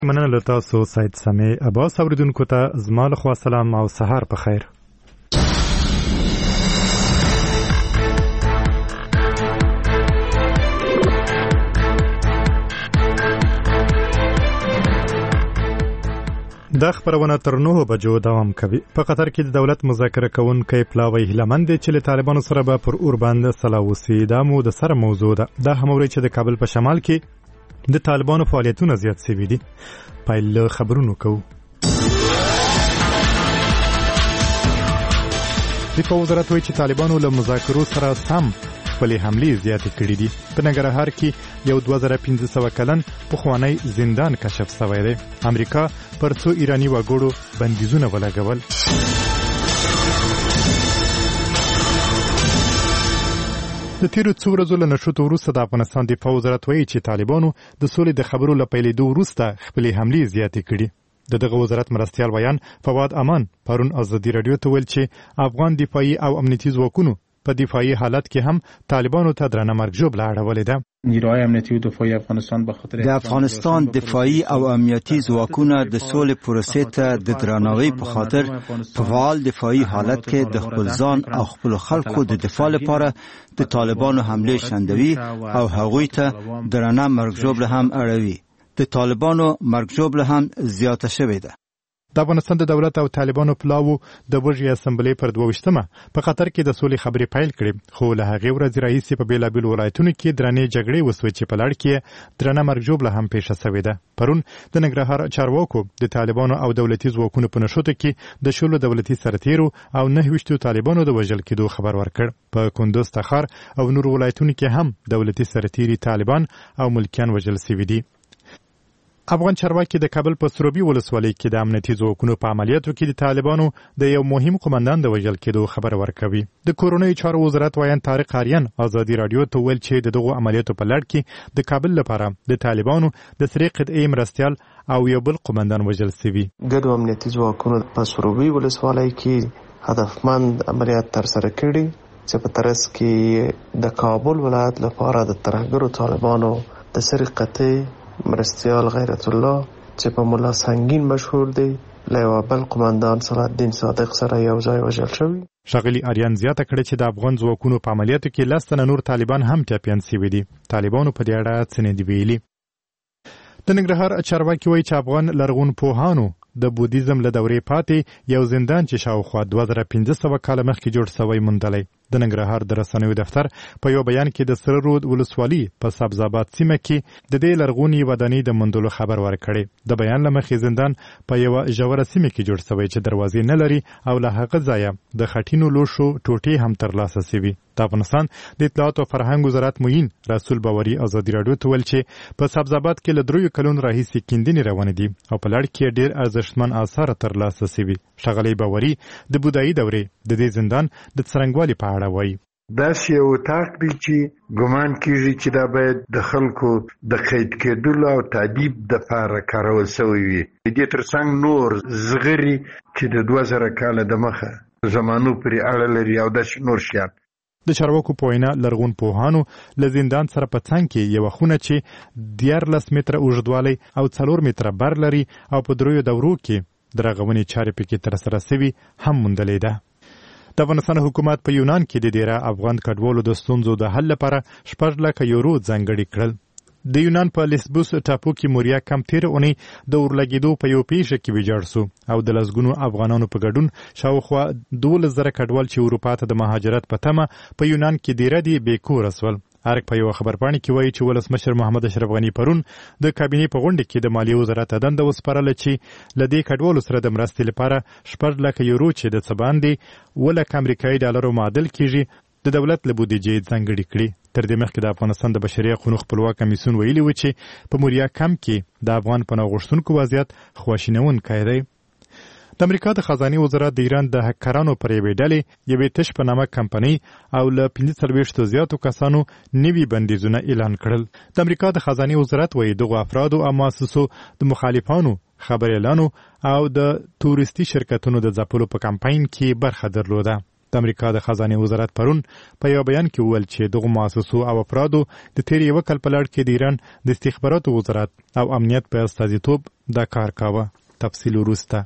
مننه له تاسو سید سمیع عباس. اوریدونکو ته زما لخوا سلام او سهار په خیر. دا خبرونه تر 9 بجو دوام کوي. په قطر کې د دولت مذاکره کوونکی پلاوی هیلمند چې له طالبانو سره به پر اور باندې سلا وسی دا مو د سره موضوع ده. دا هموري چې د کابل په شمال کې د طالبانو فعالیتونه زیات شوي دي. پایله خبرونه کوو. دفاع وزارت وایي چې طالبانو له مذاکرو سره سم خپلې حملې زیاتې کړې دي. په ننګرهار کې یو 2500 کلن پخوانی زندان کشف شوی دی. امریکا پر څو ایرانی وګړو بندیزونه ولګول. د تیرو څو ورځو له نشوتو وروسته د افغانستان دفاع وزارت وایي چې طالبانو د سولې د خبرو له پیلېدو وروسته خپلې حملې زیاتې کړي. دغه وزارت مرستیال ویان فواد امان پرون ازادي رادیو ته ویل چې افغان دفاعي او امنیتي ځواکونو په دفاعي حالت کې هم طالبانو ته درنه مرګ ژوبله اړولې ده. نیروهای امنیتي او دفاعي افغانستان به خاطر د افغانستان دفاعي او امنیتي ځواکونه د سولې پروسې ته د درناوي په خاطر په فعال دفاعي حالت کې د خپل ځان او خپل خلکو د دفاع لپاره د طالبانو حمله شندوي او هغوی ته درنه مرګ ژوبله هم اړوي. د طالبانو مرګ ژوبله هم زیاته شوې ده. د افغانستان د دولت او طالبانو پلاو د وژې اسمبلی پر 22مه په قطر کې د سولې خبرې پیل کړې، خو له هغې ورځې راهیسې په بېلابېلو ولایتونو کې درنې جګړې وسوې چې په لړ کې درنه مرګ ژوبله هم پیښه شوې ده. پرون د ننګرهار چارواکو د طالبانو او دولتي ځواکونو په نښتو کې د 16 دولتي سرتیرو او 29 طالبانو د وژل کېدو خبر ورکړ. په کندوز، تخار او نور ولایتونو کې هم دولتي سرتیري طالبان او ملکیان وژل شوي دي. افغان چارواکي د کابل په سروبي ولسوالۍ کې د امنیتي ځواکونو په عملیاتو کې د طالبانو د یو مهم قومندان د وژل کېدو خبر ورکوي. د کورنیو چارو وزارت ویان طارق آریان ازادي رادیو ته ویل چې دغه عملیاتو په لړ کې د کابل لپاره د طالبانو د سری قطعې مرستیال او یو بل قومندان وژل شوي. ګډو امنیتي ځواکونو په سروبي ولسوالۍ کې هدفمند عملیات ترسره کړي چې په ترڅ کې د کابل ولایت لپاره د ترهګرو طالبانو د سری قطعې مرستیال غیرت الله چې په مولا سنگین مشهور دی له یو بل قومندان صلاح الدین صادق سره یو ځای وژل شوی. ښاغلي آریان زیاته کړې چې د افغان ځواکونو په عملیاتو کې 10 تنه نور طالبان هم ټپیان شوي دي. طالبانو په دې اړه څه نه دي ویلي. د ننګرهار چارواکي وایي چې افغان لرغون پوهانو د بودیزم له دورې پاتې یو زندان چې شاوخوا 2500 کاله مخکې جوړ شوی موندلی. د ننګرهار د رسنیو دفتر په یو بیان کې د سره رود ولسوالۍ په سبزاباد سیمه کې د دې لرغونې ودانۍ د موندلو خبر ورکړی. د بیان له مخې زندان په یو ژوره سیمه کې جوړ شوی چې دروازې نه لري او له هغه ځایه د خټینو لوښو ټوټې هم ترلاسه شوي. د افغانستان د اطلاعات او فرهنګ وزارت معین رسول باوري ازادي رادیو ته ویل چې په سبزاباد کې له 3 کلونو راهیسې کیندنې روانې دي او په لړ کې ډېر ارزښتمن آثار ترلاسه شوي. ښاغلی باوري د بودایي دورې د دې زندان د څرنګوالي په اړه وایي. داسې یو اتاق دی چې ګمان کېږي چې دا باید د خلکو د قید کېدلو او تعذیب دپاره کارول شوی وي. د دې ترڅنګ نور زغري چې د 2000 کاله د مخه زمانو پرې اړه لري او داسې نور شیان. د چارواکو په وینا لرغون پوهانو له زندان سره په څنګ کې یو خونه چې 14 متره اوږدوالی او 4 متره بر لري او په 3 دورو کې د رغونې چارې پکې ترسره شوي هم موندلې ده. د افغانستان حکومت په یونان کې د ډیره افغان کډوالو د ستونزو د حل لپاره 4 لکه یورو ځانګړي کړل. د یونان په لیسبوس ټاپو کې موریا کم تیر اونۍ د اورلګېدو په یو پیښه کې ویجاړ شو او د لسګونو افغانانو په ګډون شاوخوا 12,000 کډوال چې اروپا ته د مهاجرت په تمه په یونان کې ډیره دي بیکوره شول. ارګ په یو خبرپاڼې کې وایي چې ولسمشر محمد اشرف غني پرون د کابینې په غونډه کې د مالیې وزارت دنده وسپارله چې له دې کډوالو سره د مرستې لپاره 4 لکه یورو چې د څه باندې 1 لک امریکایي ډالرو معادل کېږي د دولت له بودیجې ځانګړي کړي. تر دې مخکې د افغانستان د بشري حقوقو خپلواک کمیسیون ویلي و چې په موریا کم کې د افغان پناه غوښتونکو وضعیت خواشینونکی دی. د امریکا د خزانه وزارت د ایران د هکرانو پر یوې ډلې یوې تش په نامه کمپنۍ او له 45 زیاتو کسانو نوي بندیزونه اعلان کړل. د امریکا د خزانه وزارت وایي دغه افرادو او مؤسسو د مخالفانو خبر اعلانو او د تورستي شرکتونو د ځپلو په کمپاین کې برخه درلوده. د امریکا د خزانه وزارت پرون په یو بیان کې وویل چې دغه مؤسسو او افرادو د تیر یو کال په لړ کې د ایران د استخباراتو وزارت او امنیت په استازیتوب دا کار کاوه. تفصیل وروسته.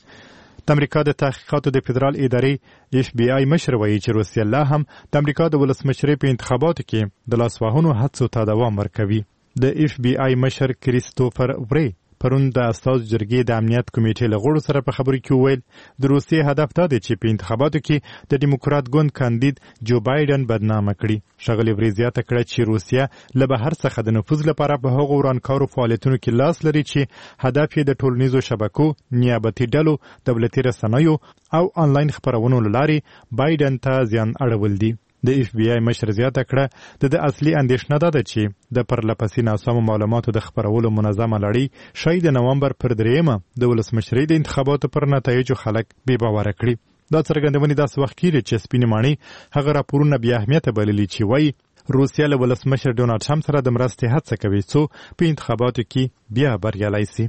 د امریکا د تحقیقاتو د فدرال ادارې FBI مشر وایي چې روسیه لا هم د امریکا د ولسمشرۍ په انتخاباتو کې د لاسوهنو هڅو ته دوام ورکوي. د FBI مشر کریستوفر وری پرون د استازو جرګې د امنیت کمیټې له غړو سره په خبرو کې وویل د روسیې هدف دا دی چې په انتخاباتو کې د ډیموکرات ګوند کاندید جو بایدن بدنامه کړي. ښاغلي وری زیاته کړه چې روسیه له بهر څخه د نفوذ لپاره په هغو ورانکارو فعالیتونو کې لاس لري چې هدف یې د ټولنیزو شبکو، نیابتي ډلو، دولتي رسنیو او آنلاین خپرونو له لارې بایدن ته زیان اړول دي. د FBI مشر زیاته کړه د اصلي اندېښنه دا ده چې د پرلپسې ناسمو معلوماتو د خپرولو منظمه لړۍ شاید د نومبر پر 3 د ولسمشرۍ د انتخاباتو پر نتایجو خلک بې باوره کړي. دا څرګندونې داسې وخت کېږي چې سپینې ماڼۍ هغه راپورونه بې اهمیته بللي چې وایي روسیه له ولسمشر ډونالډ ټرمپ سره د مرستې هڅه کوي څو په انتخاباتو کې بیا بریالی سي.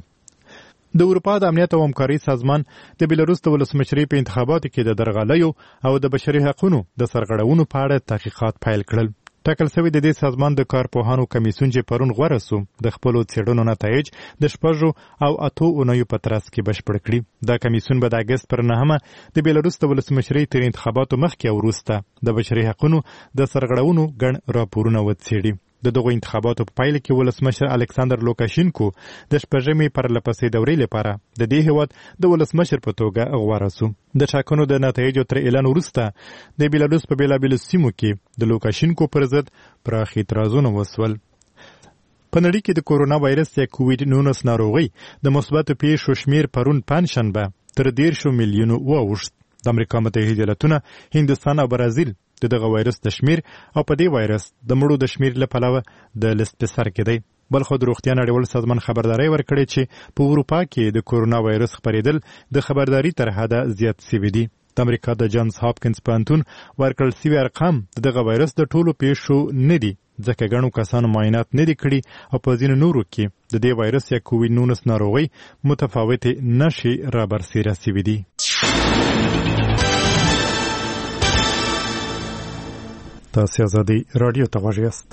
د اروپا د امنیت او همکارۍ سازمان د بیلاروس د ولسمشرۍ په انتخاباتو کې د درغلیو او د بشري حقوقو د سرغړونو په اړه تحقیقات پیل کړل. ټاکل شوی د دې سازمان د کارپوهانو کمیسیون چې پرون غوره سو د خپلو څېړنو نتایج د 6 او 8 اونیو په ترڅ کې بشپړ کړي. دا کمیسیون به د اگست پر 9 د بیلاروس د ولسمشرۍ تر انتخاباتو مخکې او وروسته د بشري حقوقو د سرغړونو ګڼ راپورونه وڅېړي. د دغو انتخاباتو په پایله کې ولسمشر الکساندر لوکاشینکو د شپږمې پرلپسې دورې لپاره د دې هیواد د ولسمشر په توګه غوره سو. د ټاکنو د نتایجو تر اعلان وروسته د بیلاروس په بېلابېلو سیمو کې د لوکاشینکو پر ضد پراخ اعتراضونه وسول. په نړۍ کې د کورونا وایرس یا کووډ-19 ناروغۍ د مثبتو پیښو شمیر پرون پنځشنبه تر 10 میلیونو واوښت. د امریکا متحده ایالتونه، هندوستان او برازیل دغه وایرس د شمیر او په دې وایرس د مړو د شمیر له پلوه د لیست په سر کې دی. بل خو د روغتیا نړیوال سازمان خبرداری ورکړی چې په اروپا کې د کورونا وایرس خپرېدل د خبرداري تر حده زیات شوي دي. د امریکا د جانز هاپکینز پوهنتون ورکړل شوي ارقام دغه وایرس د ټولو پیښو نه دي ځکه ګڼو کسانو معاینات نه دي کړي او په ځینو نورو کې د دې وایرس یا کووډ-19 ناروغۍ متفاوتې نښې رابرسېره شوي دي. تاسو آزادی رادیو ته غوږ یاست.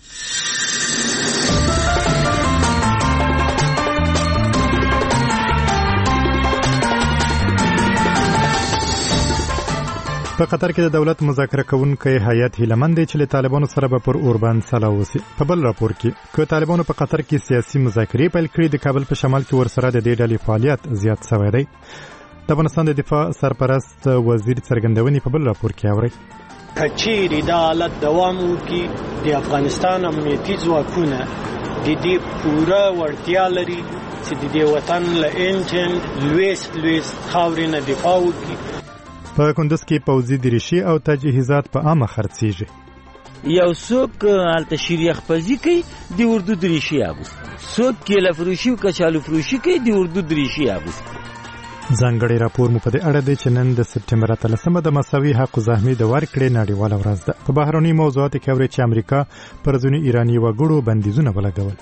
په قطر کې د دولت مذاکره کوونکی هیئت هیلمند دی چې له طالبانو سره به پر اوربان سلا وسی. په بل راپور کې که طالبانو په قطر کې سیاسي مذاکرې پیل کړي د کابل په شمال کې ورسره د دې ډلې فعالیت زیات شوی دی. د افغانستان د دفاع سرپرست وزیر څرګندونې په بل راپور کې اوري. کچېری دا حالت دوام وکړي د افغانستان امنیتي ځواکونه د دې پوره وړتیا لري چې د دې وطن له انجن لویست خاورې نه دفاع وکړي. په کندز کې پوځي دریشي او تجهیزات په عامه خرڅېږي. یو څوک هلته شیریخ پزي کوي د اردو دریشي اغوست، څوک کیله فروشي او کچالو فروشي کوي د اردو دریشي اغوست. ځانګړی راپور مو په دې اړه دی چې نن د سپټمبر 13 د مساوي حقوقو زحمي د ورکړې نړیواله ورځ ده. په بهرني موضوعاتو کې اوري چې امریکا پر ځینو ایراني وګړو بندیزونه ولګول.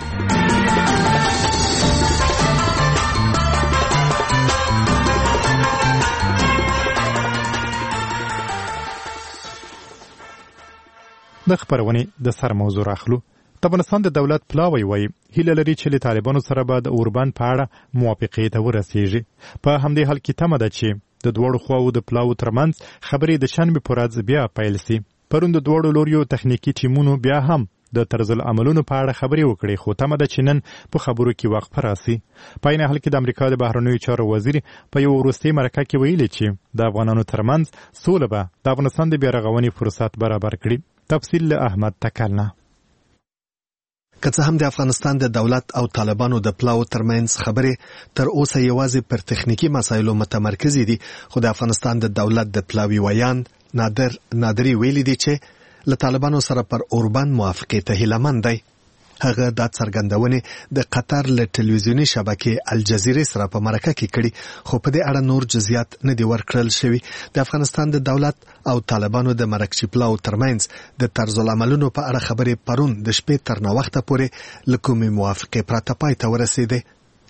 د خبرونې د سر موضوع راخلو. د افغانستان د دولت پلاوی وایي هیله لري چې له طالبانو سره به د اوربان په اړه موافقې ته ورسیږي. په همدې حال کې تمه ده چې د دوړو خواو د پلاو ترمنځ خبرې د شنبې په ورځ بیا پیل سي. پرون د دوړو لوریو تخنیکی ټیمونو بیا هم د طرز العملونو په اړه خبرې وکړې، خو تمه ده چې نن په خبرو کې وقفه راسي. په عین حال کې د امریکا د بهرنیو چارو وزیر په یو وروستي مرکه کې ویلي چې د افغانانو ترمنځ سوله به د افغانستان د بیارغونې فرصت برابر کړي. تفصیل له احمد تکلنه. که څه هم د افغانستان د دولت او طالبانو د پلاو ترمنځ خبرې تر اوسه یوازې پر تخنیکی مسایلو متمرکز دي، خو د افغانستان د دولت د پلاوی ویان نادری ویلي دي چې له طالبانو سره پر اوربان موافقې ته هیلهمند دی. هغه د څرګندونې د قطر له ټلویزیونی شبکې الجزیره سره په مرکه کې کړي، خو په دې اړه نور جزئیات نه دي ورکړل شوي. د افغانستان د دولت او طالبانو د مرکچی پلاو ترمنځ د طرز العملونو په اړه خبرې پرون د شپې تر ناوخته پورې له کومې موافقې پرته پای ته ورسېدې.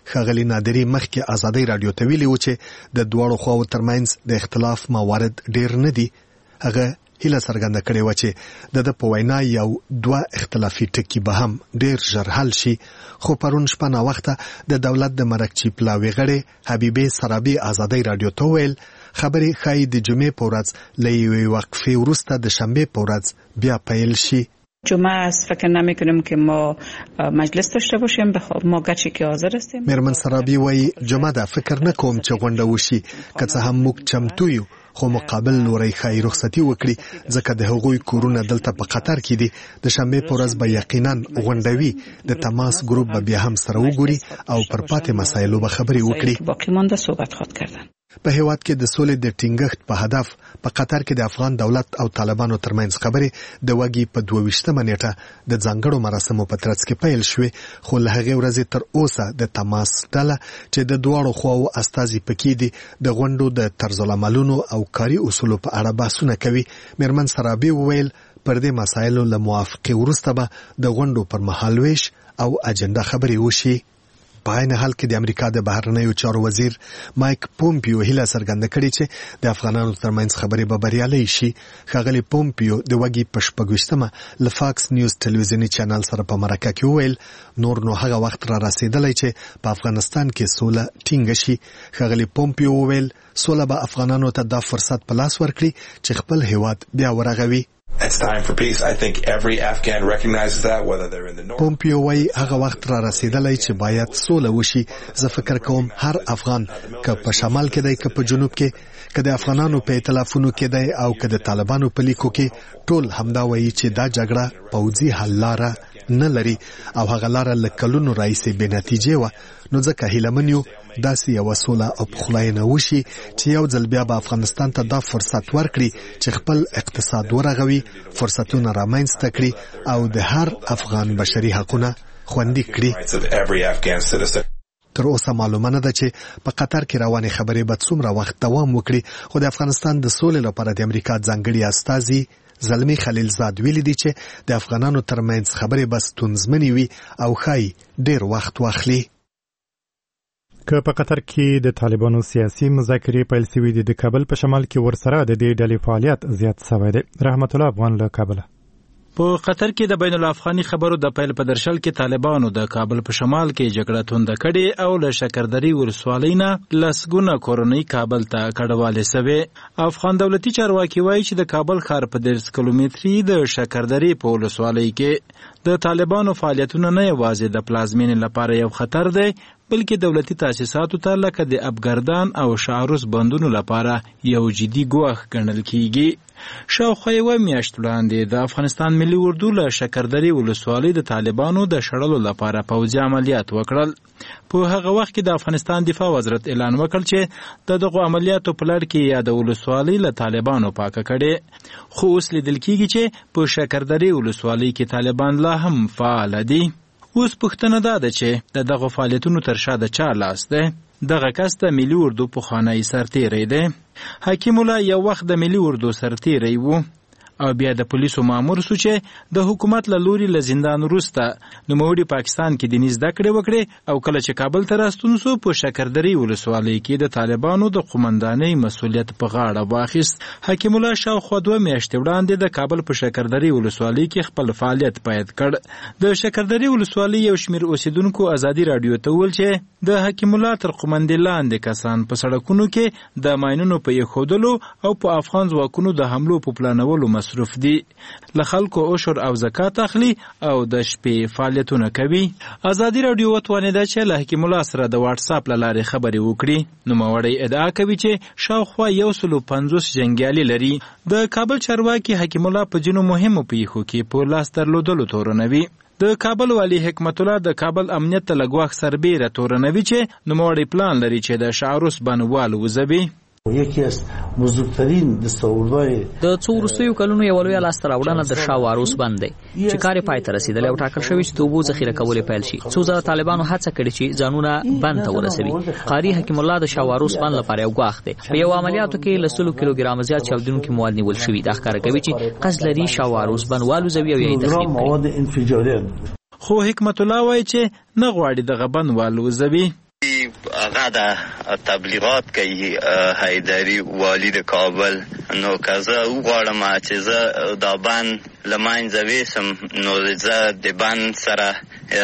ښاغلي نادري مخکې ازادۍ رادیو ته ویلي و چې د دواړو خواو ترمنځ د اختلاف موارد ډیر نه دي. هغه هیله څرګنده کړې و چې د په وینا یو دوه اختلافي ټکي به هم ډیر ژر حل شي. خو پرون شپه ناوخته د دولت د مرکچي پلاوي غړي حبیبه سرابي ازادۍ رادیو ته ویل خبرې ښایي د جمعې په ورځ له یوې وقفې وروسته د شنبې په ورځ بیا پیل شي. جمعه است فکر نمی‌کنیم که ما مجلس داشته باشیم ما گرچه که حاضر هستیم. میرمن سرابی وایي جمعه ده فکر نکوم چې غونډه وشي که څه هم موږ چمتو یو خو مقابل لوري خای رخصتي وکړي ځکه د هغوی کورونه دلته په قطر کې دي. د شنبې په ورځ به یقینا غونډوي د تماس ګروپ به بیا هم سره وګوري او پر پاتې مسایلو به خبرې وکړي. باقی مونده صحبت خود کردن. په هیواد کې د سولې د ټینګښت په هدف په قطر کې د افغان دولت او طالبانو ترمنځ خبرې د وګي په 22 نیټه د ځانګړو مراسمو په ترڅ کې پیل شوې. خو له هغې ورځې تر اوسه د تماس ډله چې د دواړو خواو استازي پکې دي د غونډو د طرزالعملونو او کاري اصولو په اړه بحثونه کوي. میرمن سرابي وویل پر دې مسایلو له موافقې وروسته به د غونډو پر مهال ویش او اجنډا خبرې وشي. په عین حال کې د امریکا د بهرنیو چارو وزیر مایک پومپیو هیله څرګنده کړې چې د افغانانو ترمنځ خبرې به بریالۍ شي. ښاغلي پومپیو د وګي په 26مه له فاکس نیوز ټلویزیوني چینل سره په مرکه کې وویل نور نو هغه وخت را رسیدلی چې په افغانستان کې سوله ټینګه شي. ښاغلي پومپیو وویل سوله به افغانانو ته دا فرصت په لاس ورکړي چې خپل هیواد بیا ورغوي. It's time for peace. I think every Afghan recognizes that, whether they're in the north. پومپیو وايي هغه وخت را رسیدلی چې باید سوله وشي. زه فکر کوم هر افغان که په شمال کې دی که په جنوب کې که د افغانانو په ائتلافونو کې دی او که د طالبانو په لیکو کې ټول همدا وایي چې دا جګړه پوځي حل لاره نه لري او هغه لاره له کلونو راهیسې بې نتیجې وه. نو ځکه هیلهمن یو داسې یوه سوله او پخلاینه وشي چې یو ځل بیا به افغانستان ته دا فرصت ورکړي چې خپل اقتصاد ورغوي، فرصتونه رامنځته کړي او د هر افغان بشري حقونه خوندي کړي. تر اوسه معلومه نه ده چې په قطر کې روانې خبرې به څومره وخت دوام وکړي. خو د افغانستان د سولې لپاره د امریکا ځانګړي استازي زلمی خلیلزاد ویلي دي چې د افغانانو ترمنځ خبرې به ستونزمنې وي او ښایي ډېر وخت واخلي. که په قطر کې د طالبانو سیاسي مذاکرې پیل شوې دي، د کابل په شمال کې ورسره د دې ډلې فعالیت زیات شوی دی. رحمت الله افغان له کابل. په قطر کې د بین الافغاني خبرو د پیل په درشل کې طالبانو د کابل په شمال کې جګړه تونده کړې او له شکردري ولسوالۍ نه لسګونه کورنۍ کابل ته کډوالې سوې. افغان دولتي چارواکي وایي چې د کابل ښار په 10 کیلومتري د شکردري په ولسوالۍ کې د طالبانو فعالیتونه نه یوازې د پلازمینې لپاره یو خطر دی بلکې دولتي تاسیساتو ته لکه د ابګردان او شعروس بندونو لپاره یو جدي ګواښ ګڼل کیږي. شاوخوا یوه میاشت وړاندې د افغانستان ملي اردو له شکردري ولسوالۍ د طالبانو د شړلو لپاره پوځي عملیات وکړل. په هغه وخت کې د افغانستان دفاع وزارت اعلان وکړ چې د دغو عملیاتو په لړ کې یاده ولسوالۍ له طالبانو پاکه کړې. خو اوس لیدل کیږي چې په شکردري ولسوالۍ کې طالبان لا هم فعال دي. اوس پوښتنه دا ده چې د دغو فعالیتونو تر شا د چا لاس دی؟ دغه کس د ملي اردو پخوانی سرتیری دی. حکیم الله یو وخت د ملي اردو سرتیری و او بیا د پولیسو مامور سو چې د حکومت له لوري له زندان وروسته نوموړي پاکستان کې دیني زده کړې وکړې او کله چې کابل ته راستون سو په شکردري ولسوالۍ کې د طالبانو د قومندانۍ مسؤلیت په غاړه واخیست. حکیم الله شاوخوا 2 میاشتې وړاندې د کابل په شکردري ولسوالۍ کې خپل فعالیت پیل کړ. د شکردري ولسوالۍ یو شمېر اوسیدونکو ازادي راډیو ته وویل چې د حکیم الله تر قومندې لاندې کسان په سړکونو کې د ماینونو په ایښودلو او په افغان ځواکونو د حملو په پلانولو مصروف دي. له خلکو عشر او زکات اخلي او د شپې فعالیتونه کوي. ازادي راډیو وتوانېده چې له حکیم الله سره د واتس اپ له لارې خبرې وکړي. نوموړی ادعا کوي چې شاوخوا 150 جنګیالي لري. د کابل چارواکي حکیم الله په ځینو مهمو پیښو کې په لاس درلودلو تورنوي. د کابل والی حکمت الله د کابل امنیت ته لګواښ سربیره تورنوي چې نوموړی پلان لري چې د شعروس بنوال وځوي. یکی از بزرگترین دستاوردهای د څو وروستیو کلونو یو لویه لاسته راوړنه د شاواروس بند دی چې کار یې پای ته رسېدلی او ټاکل شوی چې د اوبو ذخیره کول یې پیل شي. څو ځله طالبانو هڅه کړې چې ځانونه بند ته ورسوي. قاري حکیم الله د شاواروس بند لپاره یو ګواښ دی. په یو عملیاتو کې له 100 کیلوګرام زیات چاودونکي مواد نیول شوي. دا ښکاره کوي چې قصد لري شاواروس بند والوځوي او یې تخریب کړي. خو حکمت الله وایي چې نه غواړي دغه بند والوځوي. هغه د تبلیغات کوي حیدری والی د کابل. نو که زه وغواړم چې زه دا بند له منځه ویسم نو زه د بند سره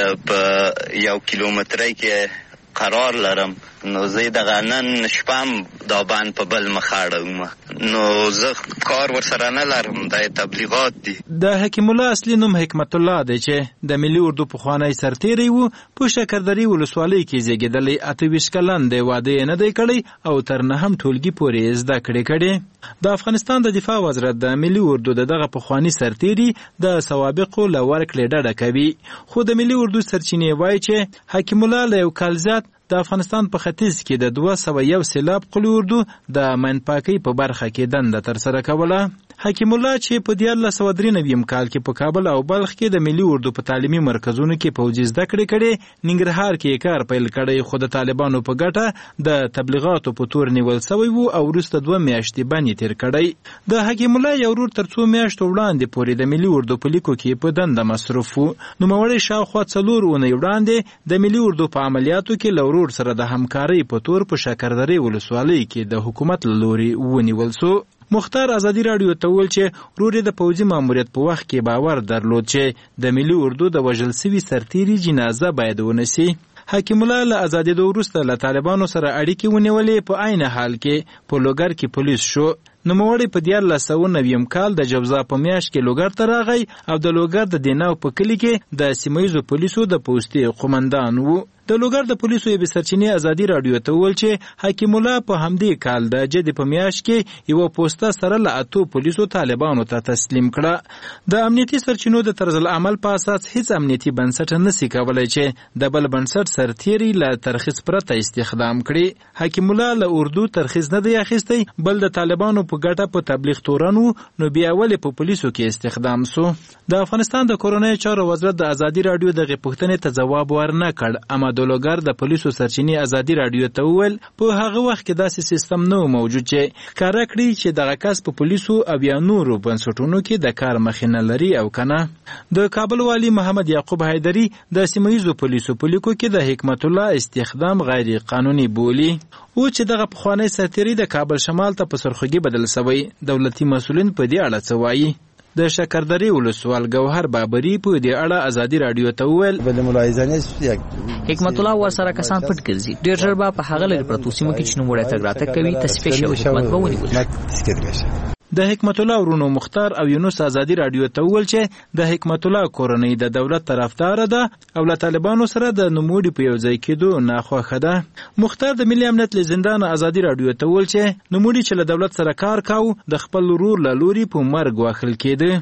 په 1 کیلومترۍ کې قرار لرم. نو زه دغه نن شپه دا بند په بل مخ اړوم. نو زه کار ورسره نه لرم، دا تبلیغات دي. د حکیم الله اصلي نوم حکمت الله دی چې د ملي اردو پخوانی سرتیری و. په شکردرې ولسوالۍ کې زیږېدلی، 28 کلن دی، واده یې نه دی کړی او تر 9 ټولګي پورې زده کړې. د افغانستان د دفاع وزارت د ملي اردو دغه پخوانی سرتیری د سوابقو له ورکړې ډډه کوي. خو د ملي اردو سرچینې وایي چې حکیم الله له یو کال زیات د افغانستان په ختیځ کې د 201 سیلاب قلي اردو د منپاکۍ په برخه کې دنده ترسره کوله. حکیم الله چې په 1993 کال کې په کابل او بلخ کې د ملي اردو په تعلیمي مرکزونو کې پوځي زده کړې کړې، ننګرهار کې کار پیل کړی، خو د طالبانو په ګټه د تبلیغاتو په تور نیول شوی وو او وروسته 2 میاشتې باندې تیر کړی. د حکیم الله یو ورور تر 2 میاشتو وړاندې پورې د ملي اردو په لیکو کې په دنده مصروف وو. نوموړی شاوخوا 4 اونۍ وړاندې د ملي اردو په عملیاتو کې له ورور سره د همکارۍ په تور په شکردرې ولسوالۍ کې د حکومت له لوري ونیول سو. مختار ازادي راډیو ته وویل چې ورور د پوځي ماموریت په وخت کې باور درلود چې د ملي اردو د وژل سوي سرتیري جنازه باید ونیسي. حکیم الله له ازادېدو وروسته له طالبانو سره اړیکې ونیولې، په عین حال کې په لوګر کې پولیس شو. نوموړی په 1990 کال د جوزا په میاشت کې لوګر ته راغی او د لوګر د دیناو په کلي کې د سیمه ییزو پولیسو د پوستې قومندان و. د لوګر د پولیسو یوې سرچینې ازادي راډیو ته وویل چې حکیم الله په همدې کال د جدې په میاشت کې یوه پوسته سره له 8 پولیسو طالبانو ته تسلیم کړه. د امنیتي سرچینو د طرز العمل په اساس هیڅ امنیتي بنسټ نشي کولی چې د بل بنسټ سرتیری له ترخیص پرته استخدام کړي. حکیم الله له اردو ترخیص نه دی اخیستی، بل د طالبانو په ګټه په تبلیغ تورن نو بیا ولې په پولیسو کې استخدام سو. د افغانستان د کورنۍ چارو وزارت د ازادي راډیو دغه پوښتنې ته ځواب ورنه کړ، اما د لوګر د پولیسو سرچینې ازادي راډیو ته وویل په هغه وخت کې داسې سیستم نه موجود چې ښکاره کړي چې دغه کس په پولیسو او یا نورو بنسټونو کې د کار مخې نه لري او کنه. د کابل والی محمد یعقوب حیدری د سیمه ییزو پولیسو په لیکو کې د حکمت الله استخدام غیر قانوني بولي او چې دغه پخوانی سرتیری د کابل شمال ته په سرخوږي بدل شوی. دولتي مسؤلین په دې اړه څه وایي؟ د شکردرې ولسوال ګوهر بابري په دې اړه ازادي راډیو ته وویل حکمت الله ورسره کسان پټ ګرځي، ډېر ژر به په هغه لږ پرتو سیمو کې چې نوموړی تګ راتګ کوي تصفیه شوی حکومت به ونیول. د حکمت الله ورونو مختار او یونس ازادي راډیو ته وویل چې د حکمت الله کورنۍ د دولت طرفدار ده او له طالبانو سره د نوموړي په یو ځای کېدو ناخوښه ده. مختار د ملي امنیت له زندان ازادي راډیو ته وویل چې نوموړي چې له دولت سره کار کاوه د خپل ورور له لوري په مرګ واخل کېده.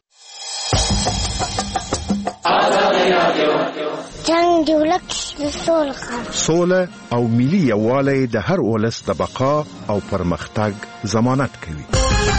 جنگ د ولک سوله او ملي یووالی د هر ولس د بقا او پرمختګ ضمانت کوي.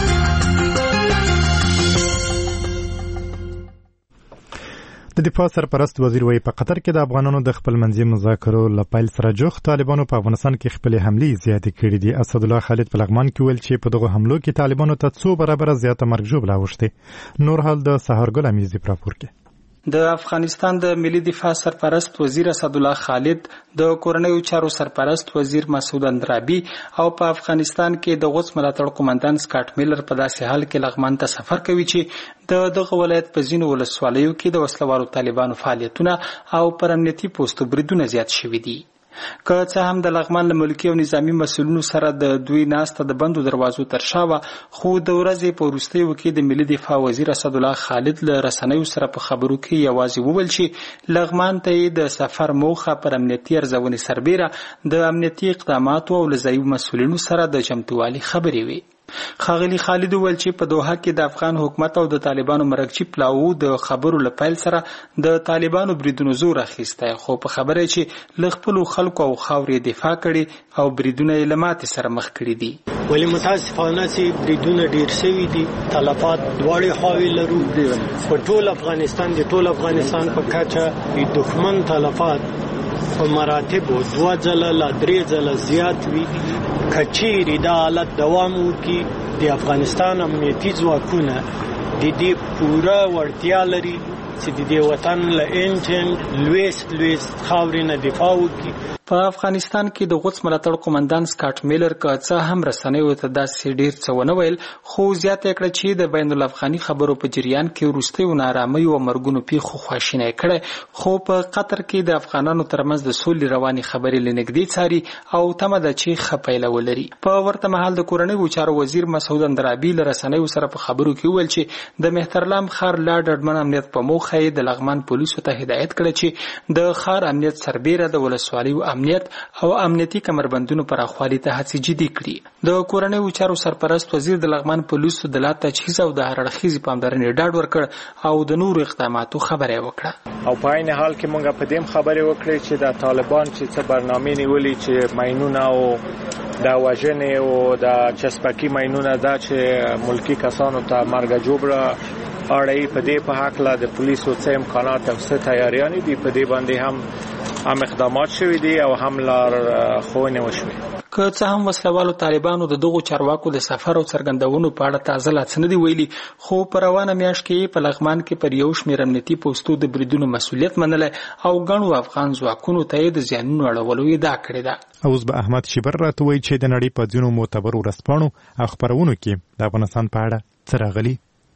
د دفاع سرپرست وزیر وایي په قطر کې د افغانانو د خپل منځي مذاکرو له پیل سره جوخت طالبانو په افغانستان کې خپل حملې زیاتې کړې دي. اسدالله خالد په لغمان کې ویل چې په دغه حملو کې طالبانو ته 2 برابر زیاته مرګ ژوبله اوښتې. نور حال د سهارګل امیزي په راپور کې. د افغانستان د ملي دفاع سرپرست وزیر اسدالله خالد، د کورنیو چارو سرپرست وزیر مسعود اندرابي او په افغانستان کې د غوڅ ملاتړ قومندان سکاټ میلر په داسې حال کې لغمان ته سفر کوي چې د دغه ولایت په ځینو ولسوالیو کې د وسلوالو طالبانو فعالیتونه او پر امنیتي پوستو بریدونه زیات شوي دي. که څه هم د لغمان له ملکي او نظامی مسؤلینو سره د دوی ناسته د بندو دروازو تر شا وه، خو د ورځې په وروستیو کې د ملي دفاع وزیر اسدالله خالد له رسنیو سره په خبرو کې یوازې وویل چې لغمان ته یې د سفر موخه پر امنیتي ارزونې سربیره د امنیتي اقداماتو او له ځایي مسؤلینو سره د چمتووالي خبرې وې. ښاغلي خالد وویل چې په دوحه کې د افغان حکومت او د طالبانو مرکچی پلاو د خبرو له پیل سره د طالبانو بریدونو زور اخیستی، خو په خبره چې له خپلو خلکو او خاورې دفاع کړي او بریدونه یې له ماتې سره مخ کړي دي. ولی متاسفانه چې بریدونه ډیر شوي دي، تلفات دواړې خواوې لرو. په ټول افغانستان د ټول افغانستان په کچه د دښمن تلفات په مراتبو 2 ځله لا 3 ځله زیات وي. کچېرې دا حالت دوام وکړي، د افغانستان امنیتي ځواکونه د دې پوره وړتیا لري چې د دې وطن له انټ لویست خاورې نه دفاع وکړي. په افغانستان کې د غوڅ ملاتړ قومندان سکاټ میلر که څه هم رسنیو ته داسې ډیر څه ونه ویل، خو زیاته کړه چې د بین الافغاني خبرو په جریان کې وروستیو ناارامۍ او مرګونو پیښو خواشینی کړي، خو په قطر کې د افغانانو ترمنځ د سولې رواني خبرې لنږدې څاري او تمه ده چې ښه پیله ولري. په ورته مهال د کورنیو چارو وزیر مسعود اندرابي له رسنیو سره په خبرو کې وویل چې د مهترلام ښار لا ډاډمن امنیت په موخه یې د لغمان پولیسو ته هدایت کړی چې د ښار امنیت سربیره د ولسوالیو امنیت او امنیتي کمربندونو پراخوالي ته هڅې جدي کړي. د کورنیو چارو سرپرست وزیر د لغمان پولیسو د لا تجهیز او د هر اړخیزې پاملرنې ډاډ ورکړ او د نورو اقداماتو خبره وکړه. او په عین حال کې موږ په دې خبرې وکړې چې د طالبان چې څه برنامې نیولې چې ماینونه او د وژنې او د چسپکي ماینونه دا چې ملکی کسانو ته مرګ جوړه اړای په دې په حق لا د پولیسو څه امکانات او څه تیاریان دي، په دې باندې هم اقدامات شوي دي او هم لار خوونه وشوي. که څه هم وسلوالو طالبانو د دغو چارواکو د سفر او څرګندونو په اړه تازه لا څه نه دي ویلي، خو په روانه میاشت کې په لغمان کې پر یو شمېر امنیتي پوستو د بریدونو مسؤلیت منلی او ګڼو افغان ځواکونو ته یې د زیانونو اړولو ادعا کړې ده. اوس به احمد شیبر راته وایي چې د نړۍ په ځینو معتبرو ورځپاڼو او خپرونو کې د افغانستان په اړه څه راغلي.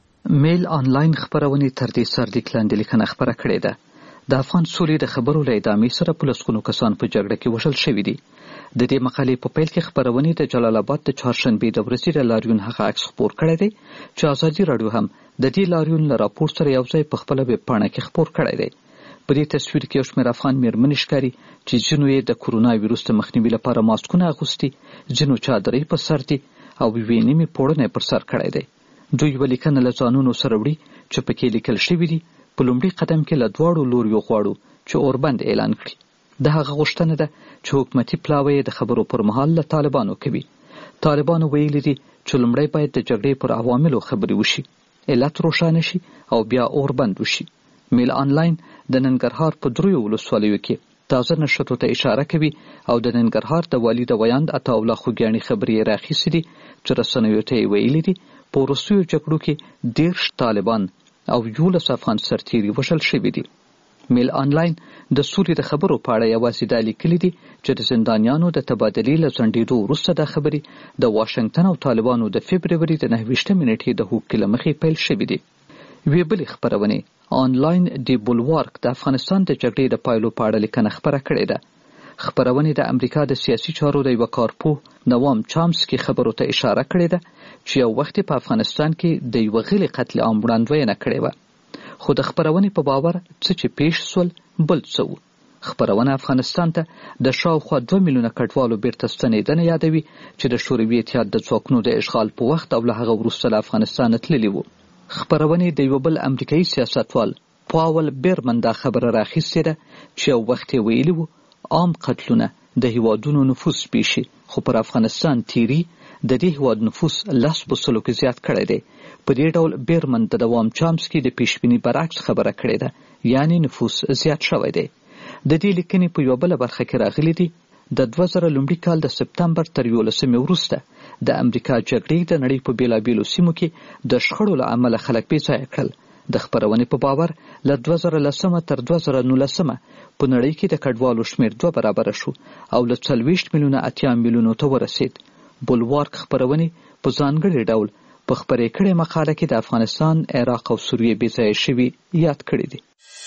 میل آنلاین خپرونې تر دې سرلیک لاندې لیکنه خپره کړې ده. د افغان سولې د خبرو له ادامې سره په لسګونو کسان په جګړه کې وژل شوي دي. د دې مقالې په پیل کې خپرونې د جلال آباد د چهارشنبې د ورځې د لاریون هغه عکس خپور کړی دی چې ازادي راډیو هم د دې لاریون له راپور سره یو ځای په خپله ویب پاڼه کې خپور کړی دی. په دې تصویر کې یو شمېر افغان میرمنې ښکاري چې ځینو یې د کورونا ویروس د مخنیوي لپاره ماسکونه اغوستي، ځینو چادرۍ په سر دي او یوې نیمې پوړنی پر سر کړی دی. دوی یوه لیکنه له ځانونو سره وړي چې پکې لیکل شوي دي په لومړي قدم کې له دواړو لوریو غواړو چې اوربند اعلان کړي. د هغه غوښتنه ده چې حکومتي پلاوی د خبرو پر مهال له طالبانو کوي. طالبانو ویلي دي چې لومړی باید د جګړې پر عواملو خبرې وشي، علت روښانه شي او بیا اوربند وشي. میل آنلاین د ننګرهار په دریو ولسوالیو کې تازه نشراتو ته اشاره کوي او د ننګرهار د والي د ویاند عطاالله خوږیاڼي خبرې راخیستې دي چې رسنیو ته یې ویلي دي په وروستیو جګړو کې 13 طالبان او 11 افغان سرتیري وژل شوي دي. میل آنلاین د سولې د خبرو په اړه یوازې دا لیکلي دي چې د زندانیانو د تبادلې له ځنډېدو وروسته دا خبرې د واشنګټن او طالبانو د فبروري د 29 نیټې د هوکې له مخې پیل شوي دي. یوې بلې خپرونې آنلاین دی بولوارک د افغانستان د جګړې د پایلو په اړه لیکنه خپره کړې ده. خپرونې د امریکا د سیاسي چارو د یوه کارپوه نوام چامسکي خبرو ته اشاره کړې ده چې یو وخت په افغانستان کې د یوه غلي قتل عام وړاندوینه کړې وه، خو د خپرونې په باور څه چې پیښ سول بل څه وو. خپرونه افغانستان ته د شاوخوا 2 میلیونه کډوالو بیرته ستنېدنه یادوي چې د شوروي اتحاد د ځواکونو د اشغال په وخت او له هغه وروسته له افغانستانه تللي وو. خپرونې د یوه بل امریکایي سیاستوال پاول بیرمن دا خبره راخیستې ده چې یو وخت یې ویلي وو عام قتلونه د هیوادونو نفوس پیشي، خو پر افغانستان تیری د دې هیواد نفوس 10% کې زیات کړی دی. په دې ډول بیرمن د دوام چامسکي د پیشبینی برعکس خبره کړې ده، یعنی نفوس زیات شوی دی. د دې لیکنې په یوه بله برخه کې راغلي دي د 2000 لومړي کال د سپتمبر تر 11 وروسته د امریکا جګړې د نړۍ په بیلابیلو سیمو کې د شخړو له امله خلک بې ځایه کړل. د خپرونې په باور له 2010 تر 2019 په نړۍ کې د کډوالو شمېر 2 برابره شو او له 40 میلیونه 80 میلیونو ته ورسید. بولوارک خپرونې په ځانګړي ډول په خپرې کړې مقاله کې د افغانستان، عراق او سوریې بې ځایه شوي یاد کړي دي.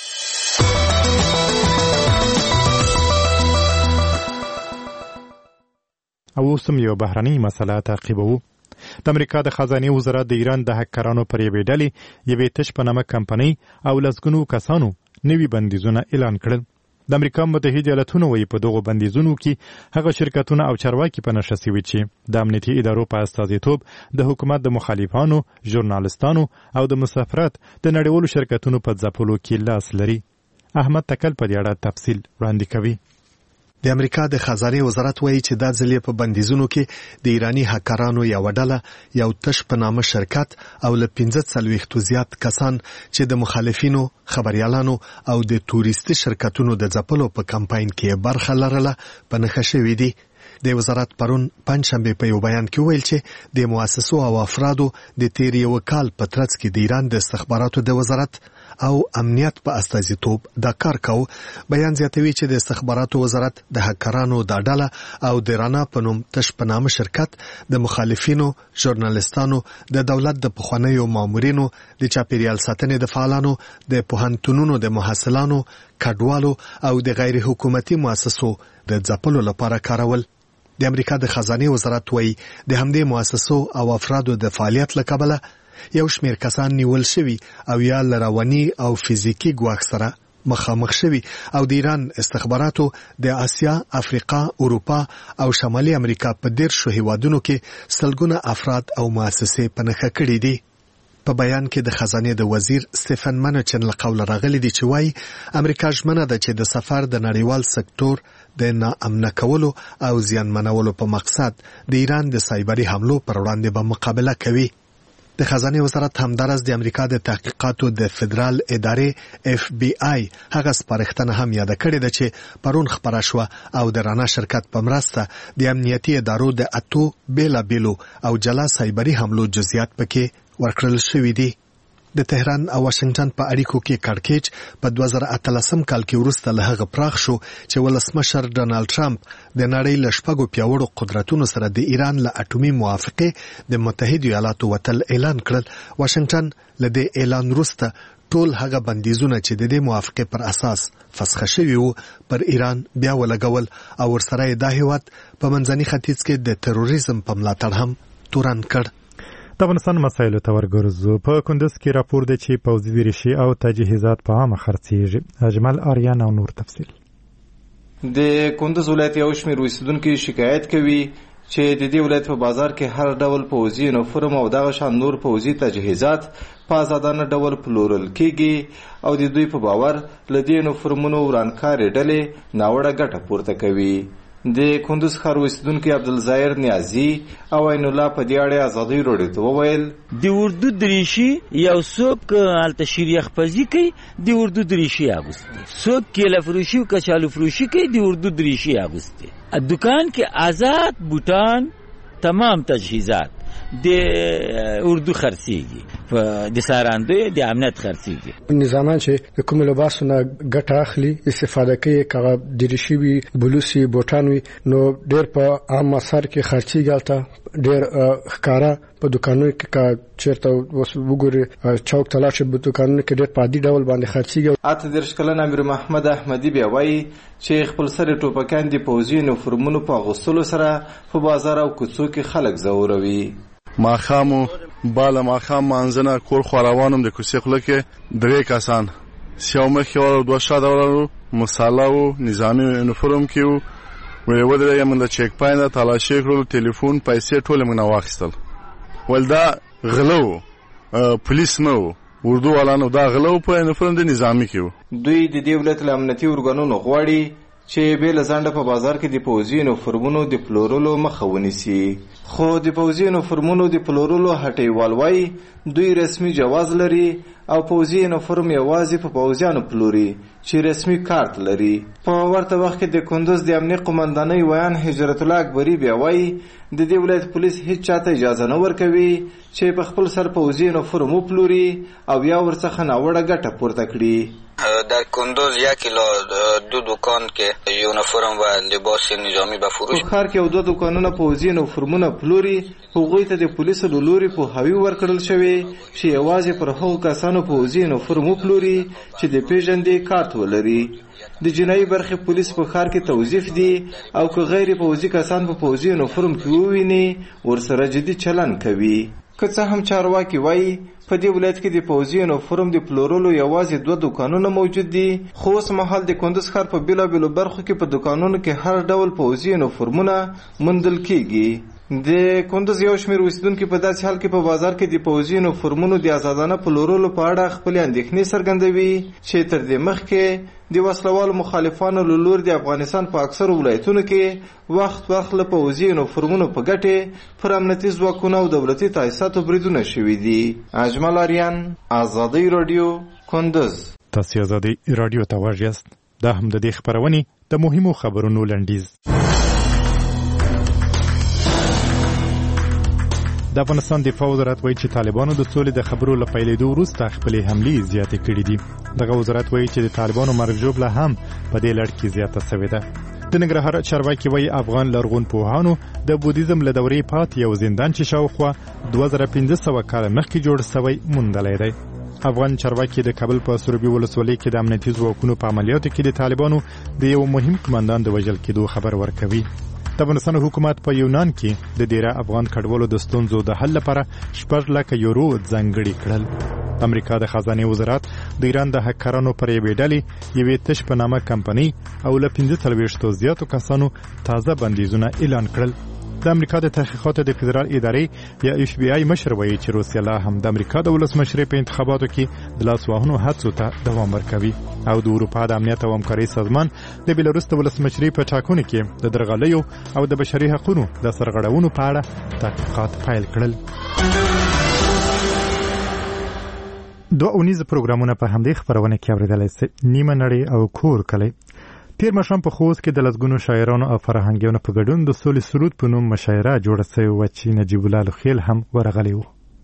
او اوس هم یوه بهرنۍ مسله تعقیبوو. د امریکا د خزانې وزارت د ایران د هکرانو پر یوې ډلې یوې تش په نامه کمپنۍ او لسګونو کسانو نوي بندیزونه اعلان کړل. د امریکا متحده ایالتونو وایي په دغو بندیزونو کې هغه شرکتونه او چارواکي په نښه شوي چې د امنیتي ادارو په استازیتوب د حکومت د مخالفانو، ژورنالستانو او د مسافرت د نړیوالو شرکتونو په ځپلو کې لاس لري. احمد تکل په دې اړه تفصیل وړاندې کوي. د امریکا د خزانې وزارت وایي چې دا ځل په بندیزونو کې د ایرانی هکرانو یو ډله یو تش په نامه شرکت او له 15 زیات کسان چې د مخالفینو، خبريالانو او د توريستي شرکتونو د ځپلو په کمپاین کې برخه لرله په نښه شوي دي. د وزارت پرون پنځشنبه په یو بیان کې ویل چې د مؤسسو او افرادو د تیر یو کال په ترڅ کې د ایران د استخباراتو د وزارت او امنیت په استازیتوب دا کار کاوه. بیان زیاتوي چې د استخباراتو وزارت د هکرانو د ډله او د رانا په نوم تش په نامه شرکت د مخالفینو، ژورنالیستانو، د دولت د پخوانیو مامورینو، د چاپیریال ساتنې د فعالانو، د پوهنتونونو د محصلانو، کډوالو او د غیر حکومتي مؤسسو د ځپلو لپاره کارول. د امریکا د خزانه وزارت وایي د همدې مؤسسو او افرادو د فعالیت له کبله یو شمېر کسان نیول شوي او یا له رواني او فزیکي ګواښ سره مخامخ شوي او د ایران استخباراتو د آسیا، افریقا، اروپا او شمالي امریکا په 10 هیوادونو کې سلګونه افراد او مؤسسې په نښه کړي دي. په بیان کې د خزانه د وزیر سټیفن منچن له قوله راغلي دي چې وایي امریکا ژمنه ده چې د سفر د نړیوال سکتور د ناامنه کولو او زیانمنولو په مقصد د ایران د سایبري حملو پر وړاندې به مقابله کوي. د خزانه وزارت همدارس د امریکا د تحقیقاتو د فدرال ادارې FBI هغه سپارښتنه هم یاد کړې ده چې پرون خبره شوه او د رانا شرکت په مرسته د امنیتي ادارو د 8 بیلابیلو او جلا سایبري حملو جزئیات پکې ورکړل شوې دي. د تهران او واشنگټن په اړیکو کې کړکېچ په 2013 کال کې وروسته له هغه پراخ شو چې ولسمشر ډونالد ټرمپ د نړۍ له شپږو پیاوړو قدرتونو سره د ایران له اټومي موافقې د متحده ایالاتو وتل اعلان کړل. واشنگټن له دې اعلان وروسته ټول هغه بندیزونه چې د دې موافقې پر اساس فسخه شوي وو پر ایران بیا ولګول او ورسره دا هیواد په منځني ختیځ کې د تروریزم په ملاتړ هم تورن کړ. د افغانستان مسایلو ته ورګرځو. په کندز کې راپور دی چې پوځي دریشي او تجهیزات په عامه خرڅېږي. اجمل آریان او نور تفصیل. د کندز ولایت یو شمېر اوسېدونکي شکایت کوي چې د دې ولایت په بازار کې هر ډول پوځي یونیفورم او دغه شان نور پوځي تجهیزات په آزادانه ډول پلورل کېږي او د دوی په باور له دې یونیفورمونو ورانکارې ډلې ناوړه ګټه پورته کوي. د کندز ښار اوسېدونکي عبدالظاهر نیازي او عین الله په دې اړه ازادۍ راډیو ته وویل د اردو دریشي یو څوک هلته شیریخ پزي کوي د اردو دریشي اغوستي، څوک کیله فروشي او کچالو فروشي کوي د اردو دریشي اغوستي. دکان کې آزاد بوتان تمام تجهیزات د اردو خرڅيږي، د ساراندوی د امنیت خرڅيږي. نظامان چې د کوم لباسونه ګټه اخلي استفاده کوي، کغه دریشي وي، بلوسي، بوټان وي، نو ډېر په عام مسار کې خرڅيږي. البته ډېر ښکارا په دکانونو کې چیرته وګوري چوک تلاش په دکانونو کې ډېر په عادي ډول باندې خرڅيږي. اته درش کلن امیر محمد احمدی بیا وایي چې خپل سره ټوپکان د پوځي یونیفورمونو په غوښتلو سره په بازار او کوڅو کې خلک زوروي. ماخامو بالا ماخام مانځنه کور خواروانم د کوڅې خوله کې 3 کسان سیاو مخې ورو 2 شاده ورو مصالحو نظامی یونیفورم کې وی ودرې یمن د چیک پاین تلاشي کړو، ټلیفون پیسې ټول موږ واخیستل. ولدا غلو پولیس مو اردو والانو دا غلو په یونیفورم د نظامی کې. دوی د دولت لامنتي ورګانونو غواړي چې به لزانډه په بازار کې د پوځي یونیفورمونو د پلورلو مخه ونیسي، خو د پوځي یونیفورمونو د پلورلو هټیوال وایي دوی رسمي جواز لري او پوځي یونیفورم یوازې په پوځیانو پلوري چې رسمي کارت لري. په ورته وخت کې د کندوز د امنیت قومندانۍ ویان هجرت الله اکبري بیا وایي د دې ولایت پولیس هیڅ چاته اجازه نه ورکوي چې په خپل سر پوځي یونیفورم وپلوري او یا ورڅخه ناوړه ګټه پورته کړي. در کندوز 1 کیلو 2 دکان که یونیفرم و لباس نظامی به فروش په ښار کې یو 2 دکانونه پوځي یونیفورمونه پلوري. هغوی ته د پولیسو له لوري پوهاوی ورکړل شوی چې یوازې پر هغو کسانو پوځي یونیفورم وپلوري چې د پیژندې کارت ولري. د جنایي برخې پولیس په ښار کې توظیف دي او که غیر پوځي کسان په پوځي یونیفورم کې وویني ورسره جدي چلن کوي. که څه هم چارواکي وایي په دې ولایت کې د پوځي یونیفورم د پلورلو یوازې 2 دکانونه موجود دي، خو اوس مهال د کندوز ښار په بیلابیلو برخو کې په دکانونو کې هر ډول پوځي یونیفورمونه موندل کیږي. د کندوز یو شمېر اوسېدونکي په داسې حال کې په بازار کې د پوځي یونیفورمونو د آزادانه پلورلو په اړه خپلې اندېښنې څرګندوي چې تر دې مخکې د وسلوالو مخالفانو له لوري د افغانستان په اکثرو ولایتونو کې وخت له پوځي یونیفورمونو په ګټې پر امنیتي ځواکونو او دولتي تاسیساتو بریدونه شوي دي. اجمل آریان، ازادۍ راډیو، کندوز. تاسو ازادۍ راډیو ته غوږ یاست. دا هم د دې خبرونې د مهمو خبرونو لنډیز. د افغانستان دفاع وزارت وایي چې طالبانو د سولې د خبرو له پیلېدو وروسته خپلې حملې زیاتې کړې دي. دغه وزارت وایي چې د طالبانو مرګ ژوبله هم په دې لړ کې زیاته شوې ده. د ننګرهار چارواکي وایي افغان لرغونپوهانو د بودیزم له دورې پاتې یو زندان چې شاوخوا 2500 کاله مخکې جوړ شوی موندلی دی. افغان چارواکي د کابل په سروبي ولسوالۍ کې د امنیتي ځواکونو په عملیاتو کې د طالبانو د یو مهم قماندان د وژل کېدو خبر ورکوي. د افغانستان حکومت په یونان کې د ډیره افغان کډوالو د ستونزو د حل لپاره 6 لک یورو ځانګړي کړل. امریکا د خزانه وزارت د ایران د هکرانو پر یوې ډلې یوې تش په نامه کمپنۍ او له 45 زیاتو کسانو تازه بندیزونه اعلان کړل. د امریکا د تحقیقاتو د فدرال ادارې یا FBI مشر وایي چې روسیه لا هم د امریکا د ولسمشرۍ په انتخاباتو کې د لاس وهنو هڅو ته دوام ورکوي او د اروپا د امنیت او همکارۍ سازمان د بیلاروس د ولسمشرۍ په ټاکنو کې د درغلیو او د بشري حقوقو د سرغړونو په اړه تحقیقات پیل کړل. 2 اونیز پروګرامونه په همدې خبرونه کې اوریدلای شئ. نیمه نړۍ او کور کلی. تیر ماښام په خوست کې د لسګونو شاعرانو او فرهنګیانو په ګډون د سولې سرود په نوم مشاعره جوړه شوې وه چې نجیب الله لخیل هم ورغلی و.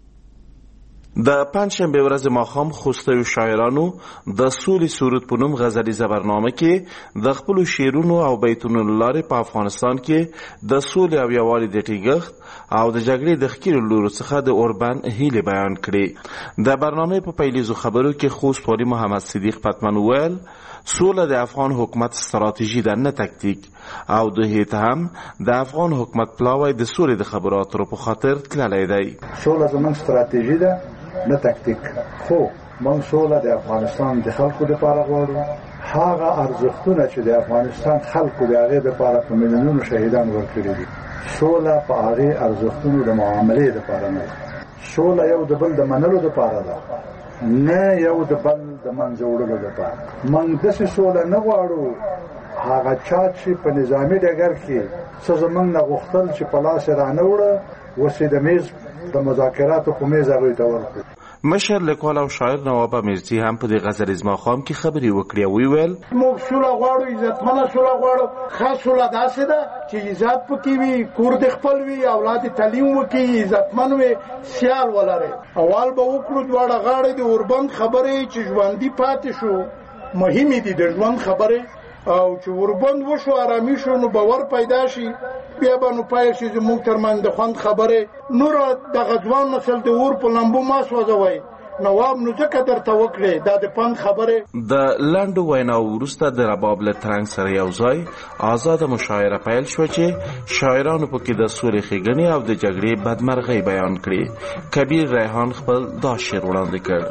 د پنجشنبه ورځ ماښام خوستوي شاعرانو د سولې سرود په نوم غزلیزه برنامه کې د خپل شعرونو او بیتونو لارې په افغانستان کې د سولې او یووالي د ټینګښت او د جګړې د ښکیلو لورو څخه د اوربند هیلې بیان کړې. د برنامې په پیلیزو خبرو کې خوست والي محمد صدیق پتمن وویل سوله د افغان حکومت ستراتیژي ده نه تکتیک او د هیته هم د افغان حکومت پلاوی د سولې د خبرو اترو په خاطر تللی دی. سوله زموږ ستراتیژي ده نه تکتیک، خو موږ سوله د افغانستان د خلکو لپاره غواړو. هغه ارزښتونه چې د افغانستان خلکو د هغې لپاره په میلیونونو شهیدان ورکړي دي، سوله په هغې ارزښتونو د معاملې لپاره نه ده. سوله یو د بل د منلو لپاره ده، نه یو د بل د منځه وړلو لپاره. موږ داسې سوله نه غواړو هغه چا چې په نظامي ډګر کې څه زموږ نه غوښتل چې په لاس یې رانه وړه اوس یې د میز د مذاکراتو په میز هغوی ته ورکړو. مشر لیکوال او شاعر نواب امیرزي هم په دې غزلیز ماښام کې خبرې وکړې او ویل موږ سوله غواړو، عزتمنه سوله غواړو. ښه سوله داسې ده چې عزت پکې وي، کور دې خپل وي، اولاد تعلیم وکړي، عزتمن وي، سیال ولري. اول به وکړو دواړه غاړې د اوربند خبرې چې ژوندي پاتې شو مهمې دي د ژوند خبرې، او چې اوربند وشو آرامي شو نو باور پیدا شي، بیا به نو پای شي زموږ ترمنځ د خوند خبرې. نور دغه ځوان نسل د اور په لمبو ما سوځوي. نواب نو ځکه درته وکړې دا د پند خبرې. د لنډو ویناو وروسته د رباب له ترنګ سره یو ځای آزاده مشاعره پیل شوه چې شاعرانو پکې د سولې ښېګڼې او د جګړې بدمرغۍ بیان کړې. کبیر ریحان خپل دا شعر وړاندې کړ.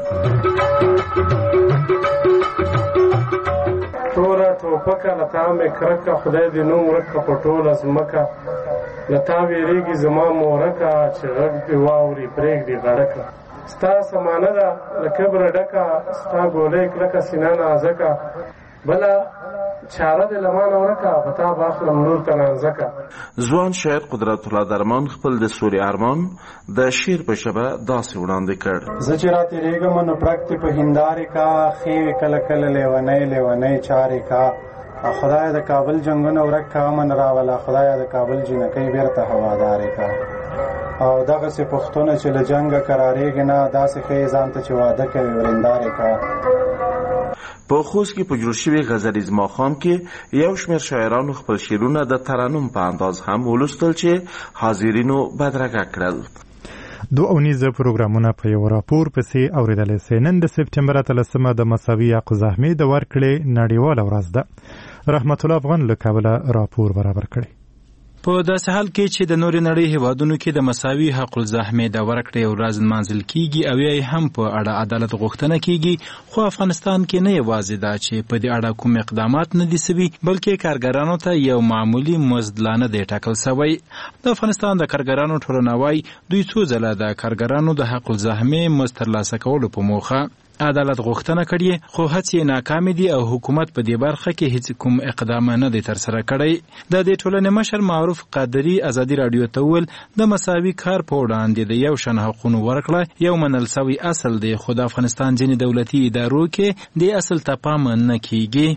توره ټوپکه له تا مې کرکه، خدای دې نوم ورکه په ټوله ځمکه. له تا ویرېږي زما مورکه چې غږ دې واوري پرېږدي غړکه. ستا سمانه ده له کبره ډکه، ستا ګولۍ کلکه سینه نازکه. بله چاره دې له مانه ورکه، په تا به اخلم نور ته نانځکه. ځوان شاعر قدرت الله درمان خپل د سولې ارمان د شعر په ژبه داسې وړاندې کړ. زه چې راتېرېږم نو پړک دې په هندارې کا، ښې کله کله لیونۍ لیونۍ چارې کا. خدای د کابل جنګونه ورک کا من راوله، خدای د کابل جنکۍ بیرته هوادارې کا. او دغسې پښتونه چې له جنګه کرارېږي نه، داسې ښې ځان ته چې واده کوي ورندارې کا. په خوست کې په جوړ شوي غزلیز ماښام کې یو شمېر شاعرانو خپل شعرونه د ترنم په انداز هم ولوستل چې حاضرینو بدرګه کړل. 2 اونیز پروګرامونه په یو راپور پسې اوریدلی شئ. نن د سپټمبر 13 د مساوي حق زحمې د ورکړې نړیواله ورځ ده. رحمت الله افغان له کابله راپور برابر کړی. په داسې حال کې چې د نورې نړۍ هیوادونو کې د مساوي حق الزحمې د ورکړې ورځ نمانځل کیږي او یې هم په اړه عدالت غوښتنه کیږي، خو افغانستان کې نه یوازې دا چې په دې اړه کوم اقدامات نه دي سوي، بلکې کارګرانو ته یو معمولی مزد لا نه دی ټاکل سوی. د افغانستان د کارګرانو ټولنه وایي دوی څو ځله د کارګرانو د حق الزحمې مزد ترلاسه کولو په موخه عدالت غوښتنه کړې، خو هڅې ناکامې دي او حکومت په دې برخه کې هیڅ کوم اقدام نه دی ترسره کړی. د دې ټولنې مشر معروف قادري ازادي راډیو ته وویل د مساوي کار په وړاندې د یو شان حقونو ورکړه یو منل سوی اصل دی، خو د افغانستان ځینې دولتي ادارو کې د اصل ته پام نه کیږي.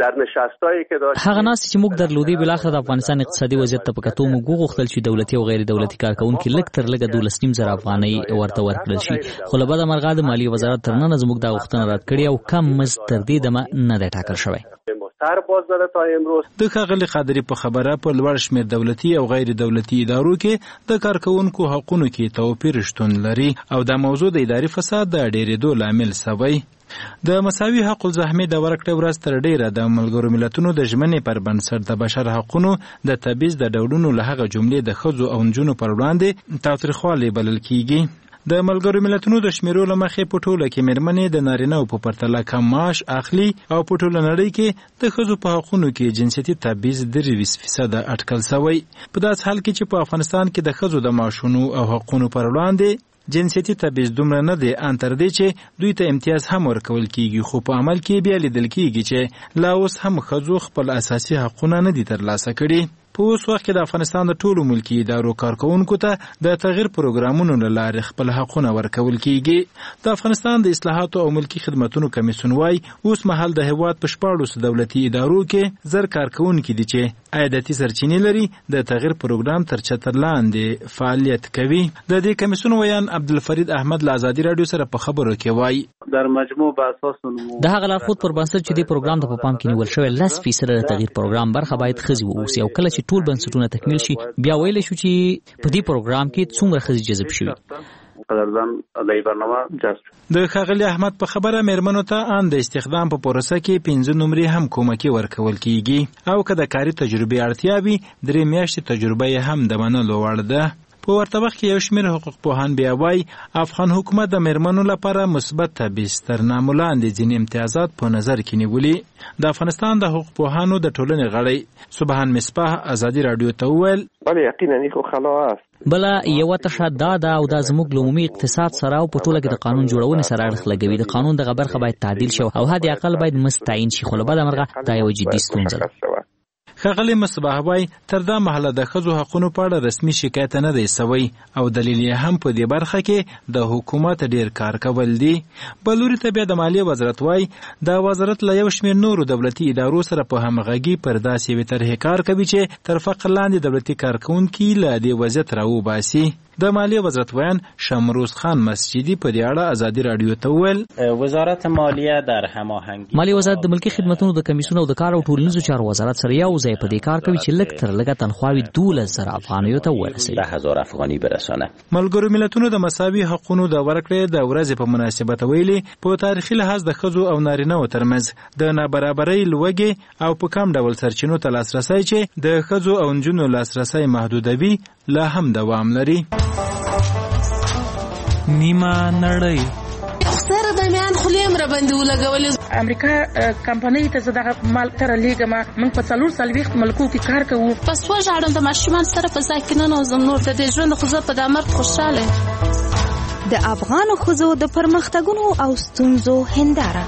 در نشستایی که داشت هغه ناس چې موږ درلودي بلاخره د افغانستان اقتصادي وضعیت ته پکاتو موږ غوښتل چې دولتي او غیر دولتي کارکونکو لږ تر لږه 12.5 افغانۍ ورته ورکړل شي خو له بده مرغه د مالیې وزارت تر نن زموږ د غوښتنه رد کړې او کم مزد تر دې دمه نه دی ټاکل شوی باز داده تا امروز د ښاغلي قادري په خبره په لوړ شمېر دولتي او غیر دولتي ادارو کې د کارکونکو حقوقو کې توپیر شتون لري او دا موضوع د اداري فساد د ډېرېدو لامل شوی د مساوي حقوق الزحمې د ورکړې ورځ تر ډیره د ملګرو ملتونو د ژمنې پر بنسټ د بشر حقوقو د تبعیض د ډولونو له هغه جملې د ښځو او نجونو پر وړاندې تاوتریخوالی بلل کیږي د ملګرو ملتونو د شمیرو له مخې په ټوله کې مېرمنې د نارینه‌و په پرتله کم معاش اخلي او په ټوله نړۍ کې د ښځو په حقوقو کې جنسیتي تبعیض 23% اټکل شوی په داس حال کې چې په افغانستان کې د ښځو د معاشونو او حقوقو پر وړاندې جنسیتي تبعیض دومره نه دی ان تر دې چې دوی ته امتیاز هم ورکول کیږي خو په عمل کې بیا لیدل کیږي چې لا اوس هم ښځو خپل اساسي حقوقونه نه دي ترلاسه کړي په اوس وخت کې د افغانستان د ټولو ملکي ادارو کارکونکو ته د تغییر پروګرامونو له لارې خپل حقونه ورکول کیږي د افغانستان د اصلاحاتو او ملکي خدماتو کمیسیون وايي اوس مهال د هیواد په 14 دولتي ادارو کې زر کارکونکو دي چې عایداتي سرچینې لري د تغییر پروګرام تر چتر لاندې فعالیت کوي د دې کمیسیون ویان عبدالفرید احمد له ازادي رادیو سره په خبرو کې وايي در مجموع په اساس د هغه لارښود پر بنسټ چې د پروګرام ته په پام کې نیول شوی 10% د تغییر پروګرام برخه باید ښځې واوسي او کله چې ټول بنسټونه تکمیل شي بیا ویل شو چې په دې پروګرام کې څومره ښځې جذب شوي قدردان د برنامه جذب د ښاغلي احمد په خبره مېرمنو ته ان د استخدام په پروسه کې 15 نمرې هم کومکی ورکول کیږي او که د کاري تجربې اړتیا وي 3 میاشتې تجربه هم د منلو وړ ده په ورته وخت کې یو شمېر حقوق پوهان بیا وایي افغان حکومت د مېرمنو لپاره مثبت تبعیض تر نامه لاندې ځینې امتیازات په نظر کې نیولي د افغانستان د حقوق پوهانو د ټولنې غړی سبحان مصباح ازادي رادیو ته وویل بله یقینا خو خلا است بله یوه تشه دا ده او دا زموږ له عمومي اقتصاد سره او په ټوله کې د قانون جوړونې سره اړخ لګوي د قانون دغه برخه باید تعدیل شي او حد اقل باید مستعین شي خو له بده مرغه دا یوه جدي ستونزه ده ښاغلي مصباح وایي تر دا مهاله د ښځو حقونو په اړه رسمي شکایت نه دی سوی او دلیل یې هم په دې برخه کې د حکومت ډیر کار کول دي بل لوري ته بیا د مالیې وزارت وایي دا وزارت له یو شمېر نورو دولتي ادارو سره په همغږي پر داسې یوې طرحې کار کوي چې تر فقر لاندې دولتي کارکونکي له دې وضعیت راوباسي د مالیې وزارت ویان شمروز خان مسجدي په دې اړه ازادي رادیو ته وویل وزارت مالیه در هماهنګي مالیې وزارت د ملکي خدماتو د کمیسیون او د کار او ټولنیزو چارو وزارت سره یو ځای په دې کار کوي چې لږ تر لږه تنخواوې 12,000 افغانیو ته ورسوي 10,000 افغاني برسانه ملګرو ملتونو د مساوي حقوقو د ورکړې د ورځې په مناسبت ویلي په تاریخي لحاظ د ښځو او نارینه‌و ترمنځ د نابرابرۍ لوږې او په کم ډول سرچینو ته لاسرسی چې د ښځو او نجونو لاسرسی محدودوي لا هم دوام لري نیمه نړۍ سره د میان خلیم را باندې ولګولې امریکا کمپنۍ ته زده مال تر لیګه من په 440 ملکو کې کار کوو پس وژاړم د ماشومان سره په ځای کې نه نوزم نور د دې ژوند خو زه په د امر خوشاله د افغان ښځو د پرمختګونو او ستونزو هنداره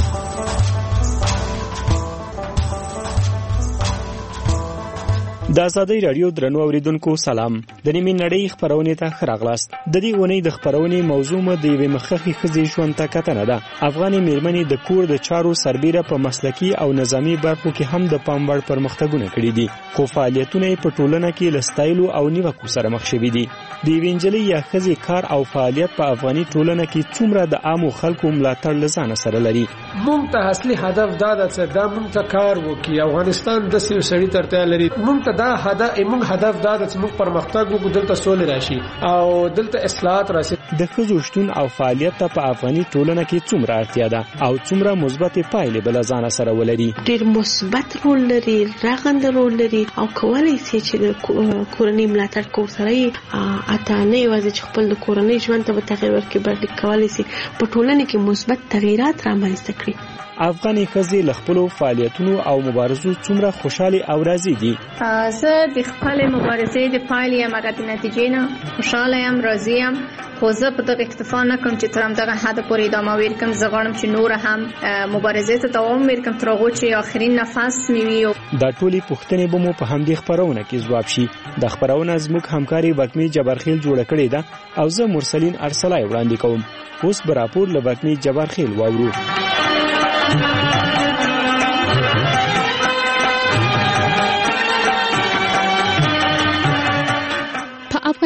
د ازادۍ رادیو درنو اوریدونکو سلام د نیمې نړۍ خبرونې ته ښه راغلاست د دې اونۍ د خبرونې موضوع مو د یوې مخکښې ښځې ژوند ته کتنه ده افغانې مېرمنې د کور د چارو سربیره په مسلکي او نظامي برخو کې هم د پام وړ پرمختګونه کړي دي خو فعالیتونه یې په ټولنه کې له ستایلو او نیوکو سره مخ شوي دي د یوې نجلۍ یا ښځې کار او فعالیت په افغاني ټولنه کې څومره د عامو خلکو ملاتړ له ځانه سره لري موږ ته اصلي هدف دا ده چې دا موږ ته کار وکړي افغانستان د سړي ته اړتیا لري موږ ته دا هدف دا ده چې موږ پرمختګ وکړو دلته سولې راشي او دلته اصلاحات راشي د ښځو شتون او فعالیت ته په افغاني ټولنه کې څومره اړتیا ده او څومره مثبت پایلې به له ځانه سره ولري ډېر مثبت رول لري رغنده رول لري او کولی شي چې د کورنۍ ملاتړ کور سره اته نه یوازې چې خپل د کورنۍ ژوند ته به تغیر ورکړي بلکې کولی شي په ټولنه کې مثبت تغیرات رامنځته کړي افغاني ښځې له خپلو فعالیتونو او مبارزو څومره خوشحالي او راضي دي زه د خپلې مبارزې د پایلې یم هغه د نتیجې نه خوشحاله یم راضي یم خو زه په دغه اکتفا نه کوم چې تر همدغه حده پورې ادامه ورکړم زه غواړم چې نوره هم مبارزې ته دوام ورکړم تر هغو چې آخرین نفس مې وي دا ټولې پوښتنې به مو په همدې خپرونه کې ځواب شي دا خپرونه زموږ همکاري وکمې جبارخیل جوړه کړې ده او زه مرسلین ارسلای وړاندې کوم اوس به راپور له وکمې جبارخیل واورو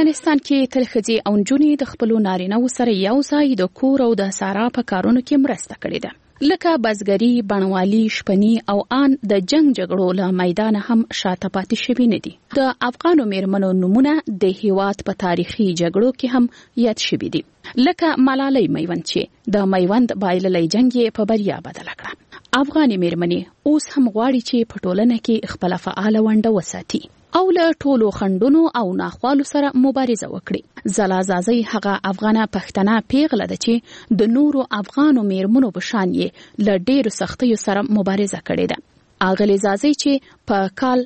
افغانستان کې تل ښځې او نجونې د خپلو نارینه‌وو سره یو ځای د کور او د سارا په کارونو کې مرسته کړې ده. لکه بزګري، بڼوالي، شپني او آن د جنگ جګړو له میدان هم شاته پاتې شوي نه دي. د افغانو میرمنو نومونه د هیواد په تاریخي جګړو کې هم یاد شوي دي. لکه ملالۍ میوند چې د میوند بایللی جنگ یې په بریا بدله کړه. افغاني میرمنې اوس هم غواړي چې په ټولنه کې خپله فعاله ونډه وساتي او له ټولو خنډونو او ناخوالو سره مبارزه وکړي. ځلا زازۍ هغه افغانه پښتنه پیغله ده چې د نورو افغانو میرمنو په شان یې له ډېرو سختیو سره مبارزه کړې ده. اغلې زازۍ چې په کال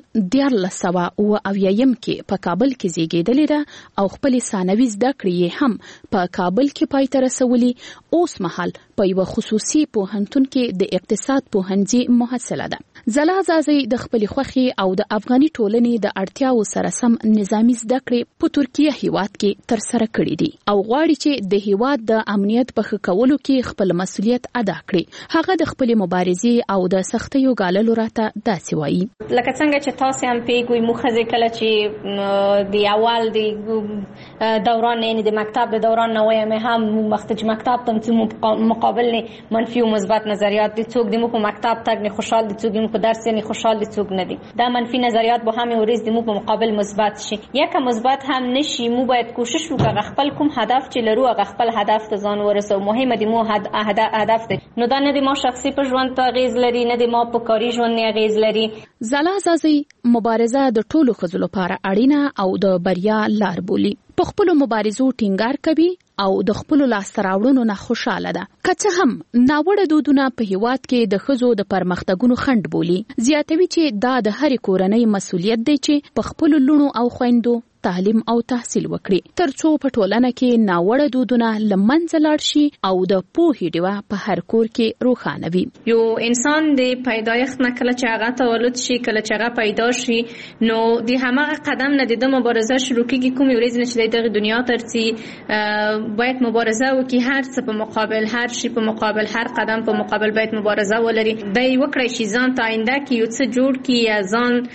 1979 کې په کابل کې زیږېدلې ده او خپلې ثانوي زده کړې یې هم په کابل کې پای ته رسولي، اوس مهال په یوه خصوصي پوهنتون کې د اقتصاد پوهنځي محصله ده. ځلا زازۍ د خپلې خوښې او د افغاني ټولنې د اړتیاو سره سم نظامي زده کړې په ترکیه هیواد کې ترسره کړې دي او غواړي چې د هیواد د امنیت په ښه کولو کې خپل مسؤلیت ادا کړي. هغه د خپلې مبارزې او د سختیو ګاللو راته داسې وایي. لکه څنګه چې تاسو هم پیګوي مخزه کله چې د اول د دوران یعنی د مکتب د دوران نه وایم هم مختج مکتب تم چې مقابل نه منفي او مثبت نظریات دي. څوک د مو په مکتب تک نه خوشحال دي، څوک د مو په درس نه خوشحال دي، څوک نه دي. دا منفي نظریات به هم ورز د مو په مقابل مثبت شي. یک مثبت هم نشي. مو باید کوشش وکړو خپل کوم هدف چې لرو هغه خپل هدف ته ځان ورسو. مهمه دي مو هدف دي. نو دا نه د ما شخصي په ژوند ته غیز لري، نه د ما په کاري ژوند نه غیز لري. ځلا زازۍ مبارزه د ټولو ښځو لپاره اړینه او د بریا لار بولي. په خپلو مبارزو ټینګار کوي او د خپلو لاسته راوړنو نه خوشاله ده. که څه هم ناوړه دودونه په هیواد کې د ښځو د پرمختګونو خنډ بولي. زیاتوي چې دا د هرې کورنۍ مسؤلیت دی چې په خپلو لوڼو او خویندو تعلیم او تحصیل وکړي ترڅو په ټولنه کې ناوړه دودونه له منځه لاړ شي او د پوهې ډیوه په هر کور کې روښانه وي. یو انسان د پیدایښت نه کله چې هغه تولد شي، کله چې هغه پیدا شي، نو د هماغه قدم نه د مبارزه شروع کیږي. کومې ورځې چې د دنیا ترڅي باید مبارزه وکړي. هر څه په مقابل، هر شي په مقابل، هر قدم په مقابل باید مبارزه ولري. د وکړي شي ځان ته آینده کې یو څه جوړ کړي یا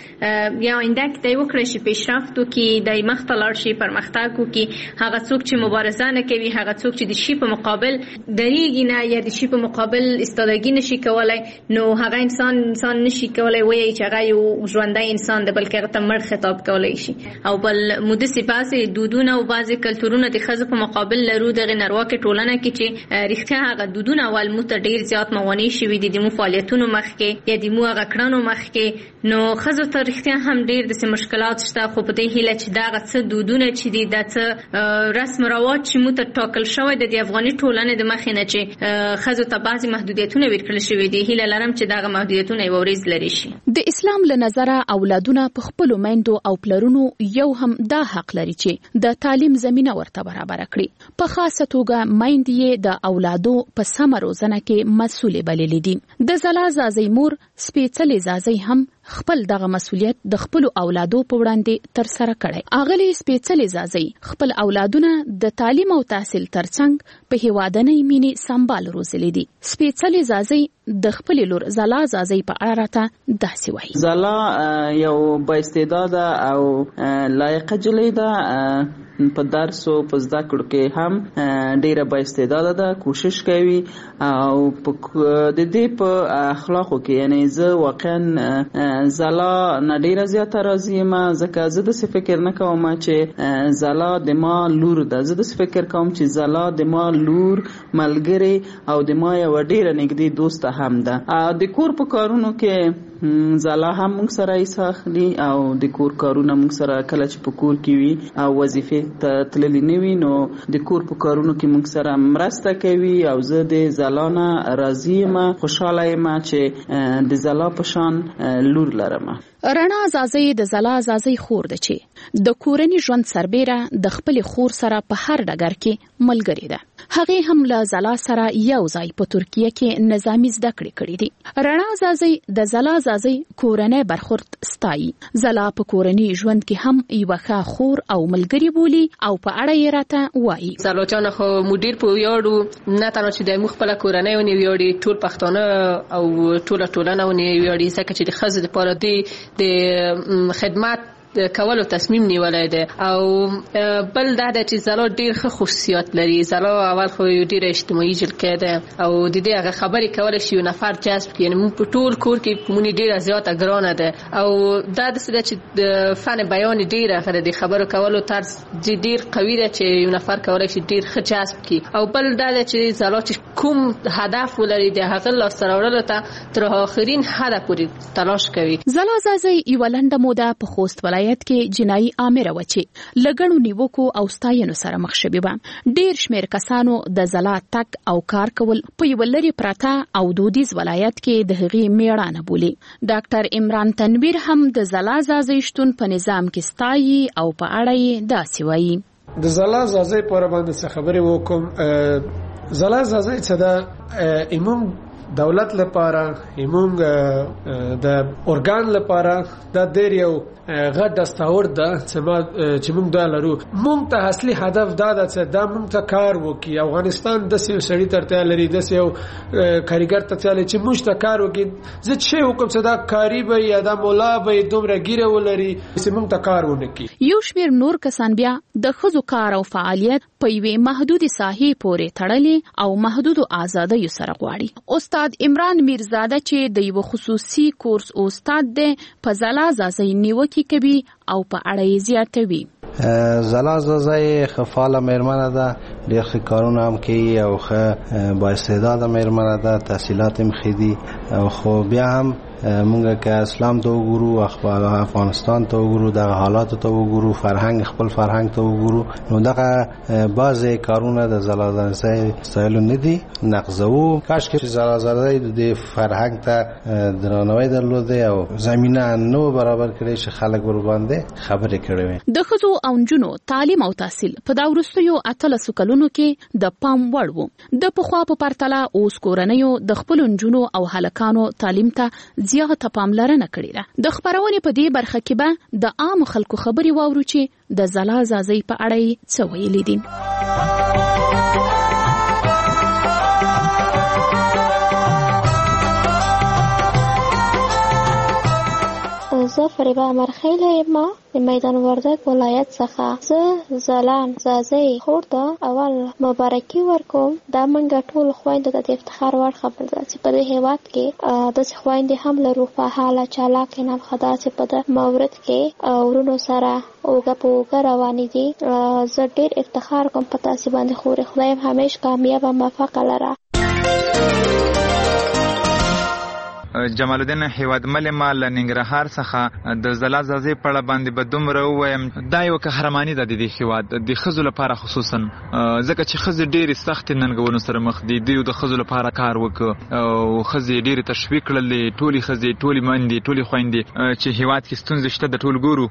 ځان یا آینده کې د وکړي شي پیشرفت وکړي، د مخ ته لاړ شي، پرمختګ وکړي. هغه څوک چې مبارزه نه کوي، هغه څوک چې د شي په مقابل دریږي نه یا د شي په مقابل استادګي نشي کولای، نو هغه انسان نشي کولای وایي چې هغه یو ژوندی انسان دی، بلکې هغه ته مړ خطاب کولای شي. او بل مدسي بعضې دودونه او بعضې کلتورونه د ښځو په مقابل لرو دغه نارواکې ټولنه کې چې رښتیا هغه دودونه اول مو ته ډېر زیات موانع شوي دي د مو فعالیتونو مخکې یا د مو هغه کړنو مخکې. نو ښځو ته رښتیا هم ډېر داسې مشکلات شته، خو په دې هیله چې دغه څه دودونه چې دي، د څه رسم رواج چې مو ته ټاکل شوی د افغاني ټولنې د مخې نه چې ښځو ته بعضې محدودیتونه ورکړل شوي دي، هیله لرم چې دغه محدودیتونه یوه ورځ لرې شي. د اسلام له نظره اولادونه په خپلو میندو او پلرونو یو هم دا حق لري چې د تعلیم زمینه ورته برابره کړي. په خاصه توګه میندې یې د اولادو په سمه روزنه کې مسؤلې بللې دي. د ځلا زازۍ مور سپېڅلې زازۍ هم خپل دغه مسؤلیت د خپل اولادو په وړاندې تر سره کړی. اغلې سپېڅلې زازۍ خپل اولادونه د تعلیم او تحصیل ترڅنګ په هیوادنۍ مینې سمبال روزلې دي. سپېڅلې زازۍ د خپل لور ځلا زازۍ په اړه راته داسې وایي. ځلا یو با استعداده او لایقه جلۍ ده. په درس او په زده کړو کې هم ډیره با استعداده ده، کوشش کوي او د دې په اخلاقو کې یعنی زه واقعا ځلا نه ډیره زیاته راضي یم، ځکه زه داسې فکر نه کوم چې ځلا د ما لور ده. زه داسې فکر کوم چې ځلا د ما لور، ملګرې او د ما یوه ډیره نږدې دوسته هم ده. د کور په کارونو کې ځلا هم موږ سره حصه اخلي او د کور کارونه موږ سره کله چې په کور کې وي او وظیفې ته تللې نه وي نو د کور په کارونو کې موږ سره مرسته کوي. او زه د ځلا نه راضي یم، خوشحاله یم چې د ځلا په شان لور لرم. رڼا زازۍ د ځلا زازۍ خور ده چې د کورني ژوند سربیره د خپل خور سره په هر ډګر کې ملګرې ده. هغې هم له ځلا سره یو ځای په ترکیه کې نظامي زده کړې کړې دي. رڼا زازۍ د ځلا زازۍ کورنی برخورد ستایي. ځلا په کورني ژوند کې هم یوه ښه خور او ملګرې بولي او په اړه یې راته وایي. ځلا جانه خو موږ ډېر په ویاړو، نه تنها چې د موږ خپله کورنۍ ونې ویاړي، ټول پښتانه او ټوله ټولنه ونې ویاړي، ځکه چې د ښځو دپاره د خدمت کولو تصمیم نیولای دی. او بل دا د چې زلا ډیر ښه خصوصیات لري. زلا اول خو یو ډیر اجتماعي جلکه ده او د دې هغه خبرې کولای شي یو نفر جذب کړي. یعنی موږ په ټول کور کې کومونی ډیره زیاته ګرانه ده او دا د څه چې د فن بیان ډیره غره د خبرو کولو طرز ډیر قوي ده چې یو نفر کولای شي ډیر ښه جذب کړي. او بل دا چې زلا چې کوم هدف ولري د هغه لاسته راوړلو ته تر آخرین حد پورې تلاش کوي. زلا زازی یو لنډه موده په خوست ولایت کې جنایي آمره و چې لګړو نیوکو او ستاینو سره مخ شوي و. ډیر شمیر کسانو د زلا تک او کار کول په یو لري پراته او دودیز ولایت کې د هغې میړانه بولي. ډاکټر عمران تنویر هم د زلا زازی شتون په نظام کې ستایي او په اړه یې داسې وایي. د زلا زازی په اړه باندې څه خبرې وکم. زلا زازی څه ده ایمون دولت لپاره ایمون د ارګان لپاره دا ډیر یو غټ دستاورد ده چې موږ دا لرو. موږ ته اصلي هدف دا ده چې دا موږ ته کار وکړي. افغانستان داسې یو سړي ته اړتیا لري، داسې یو کاریګر ته اړتیا لري چې موږ ته کار وکړي. زه چې حکم چې دا کاري به یا دا مولا به دومره ګیره ولري چې موږ ته کار ونه کړي. یو شمیر نور کسان بیا د ښځو کار او فعالیت په یوې محدودې ساحې پورې تړلې او محدودو آزادیو سره غواړي. استاد عمران میرزاده چې د یو خصوصي کورس استاد دی په زلا زازی نیوکې کوي او په اړه یې زیاتوي. زلا زازی خفاله میرمنه ده، ډېر ښه کارونه هم کوي او ښه با استعداده میرمنه ده، تحصیلات هم ښه دي. خو بیا هم مونږ که اسلام ته وګورو، خپل افغانستان ته وګورو، د حالاتو ته وګورو، فرهنګ خپل فرهنګ ته وګورو، نو دغه بعضې کارونه د زلا زازی ستایلو نه دي، نقضوو. کاش که زلا زازی د فرهنګ ته درناوی درلوده او زمینه نو برابر کړي چې خلک ورباندې خبرې کړي وي. د ښځو او نجونو تعلیم او تحصیل په دا وروستیو 18 کلونو کې د پام وړ و. د پخوا په پرتله اوس کورنیو د خپلو نجونو او هلکانو تعلیم ته زیاته پاملرنه کړې ده. د خبرونې په دې برخه کې به د عام خلکو خبرې واورو چې د زلا زازی په اړه یې څه ویلي دي. زه فریبا مرخیله یم د میدان وردګ ولایت څخه. زه زلان زازی خور ته اول مبارکي ورکوم. دا منګه ټول خويندو ته د افتخار وړ خبره ده چې په دې هیواد کې داسې خويندې هم لرو، فعاله چالاکې نه خدا چې په د مورد کې ورونو سره اوګه په اوګه روانې دي. زه ډېر افتخار کوم په تاسې باندې خورې. خدای همیش کامیاب او موفق لره. جمال الدین هیوادمل ما له ننګرهار څخه د زلا زازی په اړه باندې به دومره ووایم. دا یو قهرماني ده د دې هیواد د ښځو لپاره، خصوصا ځکه چې ښځې ډېرې سختې ننګونو سره مخ دي. دوی د ښځو لپاره کار وکړ او ښځې ډېرې تشویق کړلې. ټولې ښځې، ټولې میندې، ټولې خویندې چې هیواد کې ستونزې شته د ټول ګورو.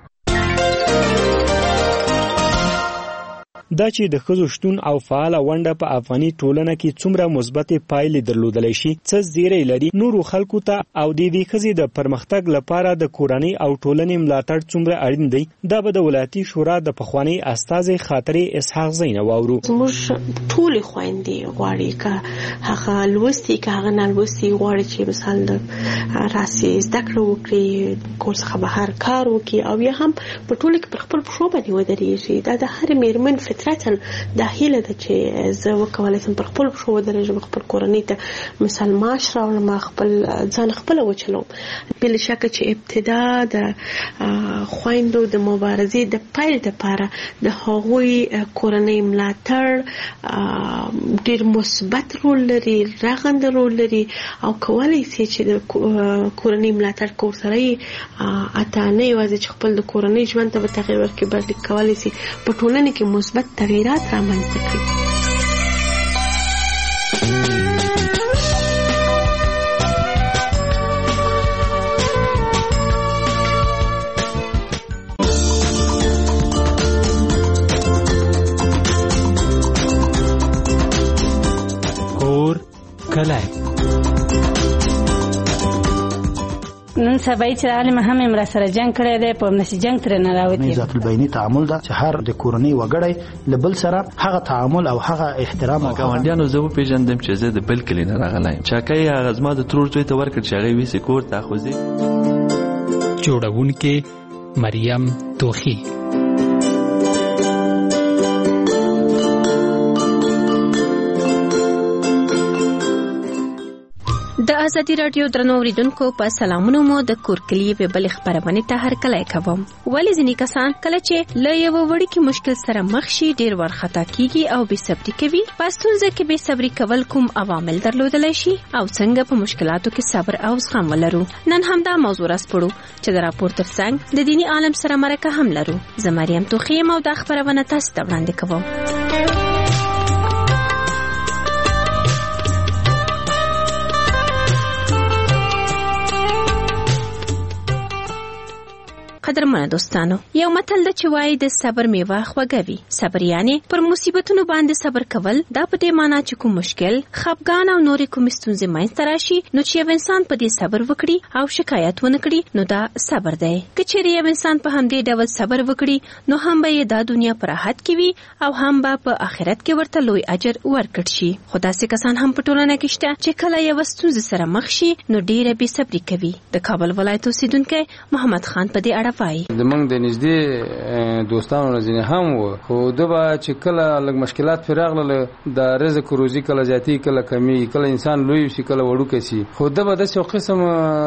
دا چې د ښځو شتون او فعاله ونډه په افغاني ټولنه کې څومره مثبتې پایلې درلودلی شي، څه زیری لري نورو خلکو ته، او د دې ښځې د پرمختګ لپاره د کورنۍ او ټولنې ملاتړ څومره اړین دی، دا به د ولایتي شورا د پخواني استازي خاطرې اسحاق زینه واورو. زموږ ټولې خویندې غواړي که هغه لوستي که هغه نه لوستي غواړي چې مثال د راسي زده کړه وکړي، کور څخه بهر کار وکړي او یا هم په ټوله کې پر خپل پښو باندې ودرېږي. دا د هرې مېرمن فطرتاً دا هیله ده چې زه وکولی شم پر خپل پښو ودرېږم، خپل کورنۍ ته مثال معاش راوړم، خپل ځان خپله وچلوم. بې شکه چې ابتدا د خویندو د مبارزې د پیل دپاره د هغوی کورنۍ ملاتړ ډېر مثبت رول لري، رغنده رول لري او کولی شي چې د کورنۍ ملاتړ کور سره اته نه یوازې چې خپل د کورنۍ ژوند ته به تغیر ورکړي، بلکې کولی شي په ټولنه کې مثبت تغییرات رامنځته کړي. کور کلی نن سبا چې عالم هم امر سره جنگ کړی دی، په نشي جنگ تر نه راوتی. ذات البینی تعامل دا چې هر د کورنۍ وګړی لبل سره هغه تعامل او هغه احترام او ګاونډیانو زه پیژندم چې زه د بل کلی نه راغلایم. چاکای هغه زما د ترور څوی ته ورکړ چې هغه ویسې کور ته خوځي. جوړونکې مریم توخی. د ازادي رادیو درنو اوریدونکو په سلامونو مو د کورکلی په بل خبرونه ته هر کله کوم. ولې ځینې کسان کله چې له یو وړي کې مشکل سره مخ شي ډیر ورخطا کیږي او بې صبري کوي. پښتونځ کې بې صبري کول کوم عوامل درلودلی شي او څنګه په مشکلاتو کې صبر او زغم ولرو. نن هم دا موضوع راسپړو چې د راپور ترڅنګ د دینی عالم سره مرکه هم لرو. زه مریم توخی او د خبرونه تاسو ته وړاندې کوم. قدرمنه دوستانو، یو متل د چوي د صبر میوه خوږوي. صبر یعنی پر مصیبتونو باندې صبر کول. دا په دې معنی چې کوم مشکل، خفګان او نورې کوم ستونزې منځ راشي نو چې یو انسان په دې صبر وکړي او شکایت ونه کړي نو دا صبر دی. که چیرې یو انسان په همدې ډول صبر وکړي نو هم به یې د دنیا پر راحت کې وي او هم به په آخرت کې ورته لوی اجر ورکړي شي. خو داسې کسان هم په ټولنه کې شته چې کله یو ستونزه سره مخ شي نو ډیره بې صبري کوي. د کابل ولایت اوسیدونکی محمد خان په دې اړه د موږ د نږدې دوستانو نه ځینې هم وو، خو دبا چې کله لږ مشکلات پرې راغله د رزق روزي کله زیاتی کله کمی، کله انسان لوی شي کله وړوکی شي، خو دبا داسې یو قسم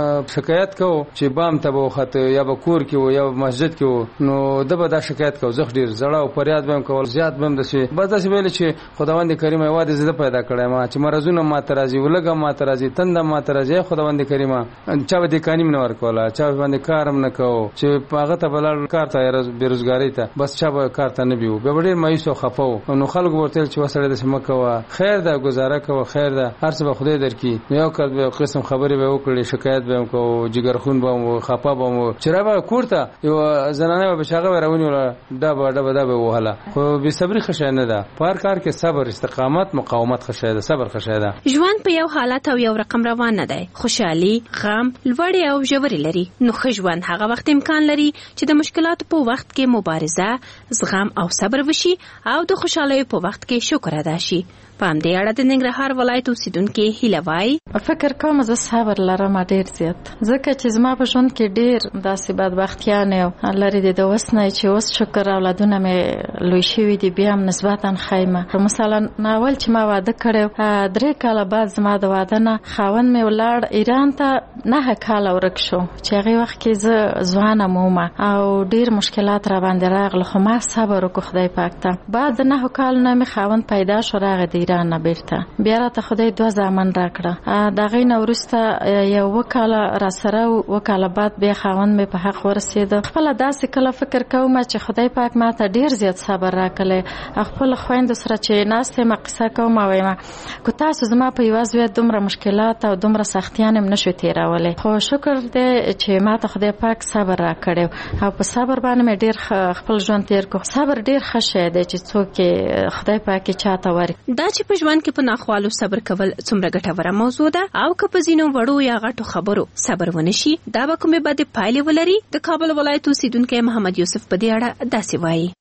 شکایت کوو چې بام ته به وخته یا به کور کې و یا مسجد کې و نو دبا دا شکایت کوو. زه ډېر زړه او فریاد به هم کول، زیات به هم داسې بس داسې ویل چې خداوند کریم یوازې زه پیدا کړی ما چې مرضونه ماته راځي، ولږه ماته راځي، تنده ماته راځي. خداوند کریم چا به دې کانیم نه ورکوله، چا باندې کار هم نه کوو چې هغه ته بلل کار ته بیروزګاری ته بس چا به کار ته نه بیو. به ډېر مایوس او خفه و. نو خلک ورته چې وسړی داسې مه کوه، خیر ده ګزاره کوه، خیر ده هر څه به خدای درکړي. یو کال به قسم خبرې به وکړې، شکایت به هم کوو، جګرخون به هم خفه به هم چې راغله کور ته یو زنانه به بشاغه به راونیوله ډبه به وهله. خو بې صبري ښه شی نه ده. په هر کار کې صبر، استقامت، مقاومت ښه شی ده، صبر ښه شی ده. ژوند په یو حالت او یو رقم روان نه دی. خوشحالي، غم، لوړې او ژورې لري. نو ښه ژوند هغه وخت امکان لري چې د مشکلاتو په وخت کې مبارزه، زغم او صبر وشي او د خوشحالۍ په وخت کې شکر ادا شي. په همدې اړه د ننګرهار ولایت اوسیدونکي هیله وایي: فکر کوم زه صبر لرم ډېر زیات، ځکه چې زما په ژوند کې ډېر داسې بدبختیانې او لرې دي د اوس نه چې اوس شکر اولادونه مې لوی شوي دي بیا هم نسبتا خیمه. مثلا اول چې ما واده کړی 3 کاله بعد زما د واده نه خاوند مې ولاړ ایران ته 9 کاله ورک شو چې هغې وخت کې زه ځوانه وم او ډېر مشکلات را باندې راغله، خو ما صبر وکړو خدای پاک ته. بعد د 9 کالو نه مې خاوند پیدا شو، راغی د ایران نه بیرته. بیا راته خدای 2 زامن راکړه. د هغې نه وروسته یو 2 کاله راسره 2 کاله بعد بیا خاوند مې په حق ورسېده. خپله داسې کله فکر کوم چې خدای پاک ما ته ډېر زیات صبر راکړی. خپلو خویندو سره چې ناست یم قصه کوم او وایم که تاسو زما په یوه زوی دومره مشکلات او دومره سختیان هم نشو تېرولی، خو شکر دی چې ما ته خدای پاک صبر راکړی او په صبر باندې مې ډېر خپل ژوند تېر کړو. صبر ډېر ښه شی دی چې څوک خدای پاک چاته ورکړي. دا چې په ژوند کې په ناخوالو صبر کول څومره ګټوره موضوع ده او که په ځینو وړو یا غټو خبرو صبر ونه شي دا به کومې بدې پایلې ولري. د کابل ولایت اوسیدونکی محمد یوسف په دې اړه داسې وایي: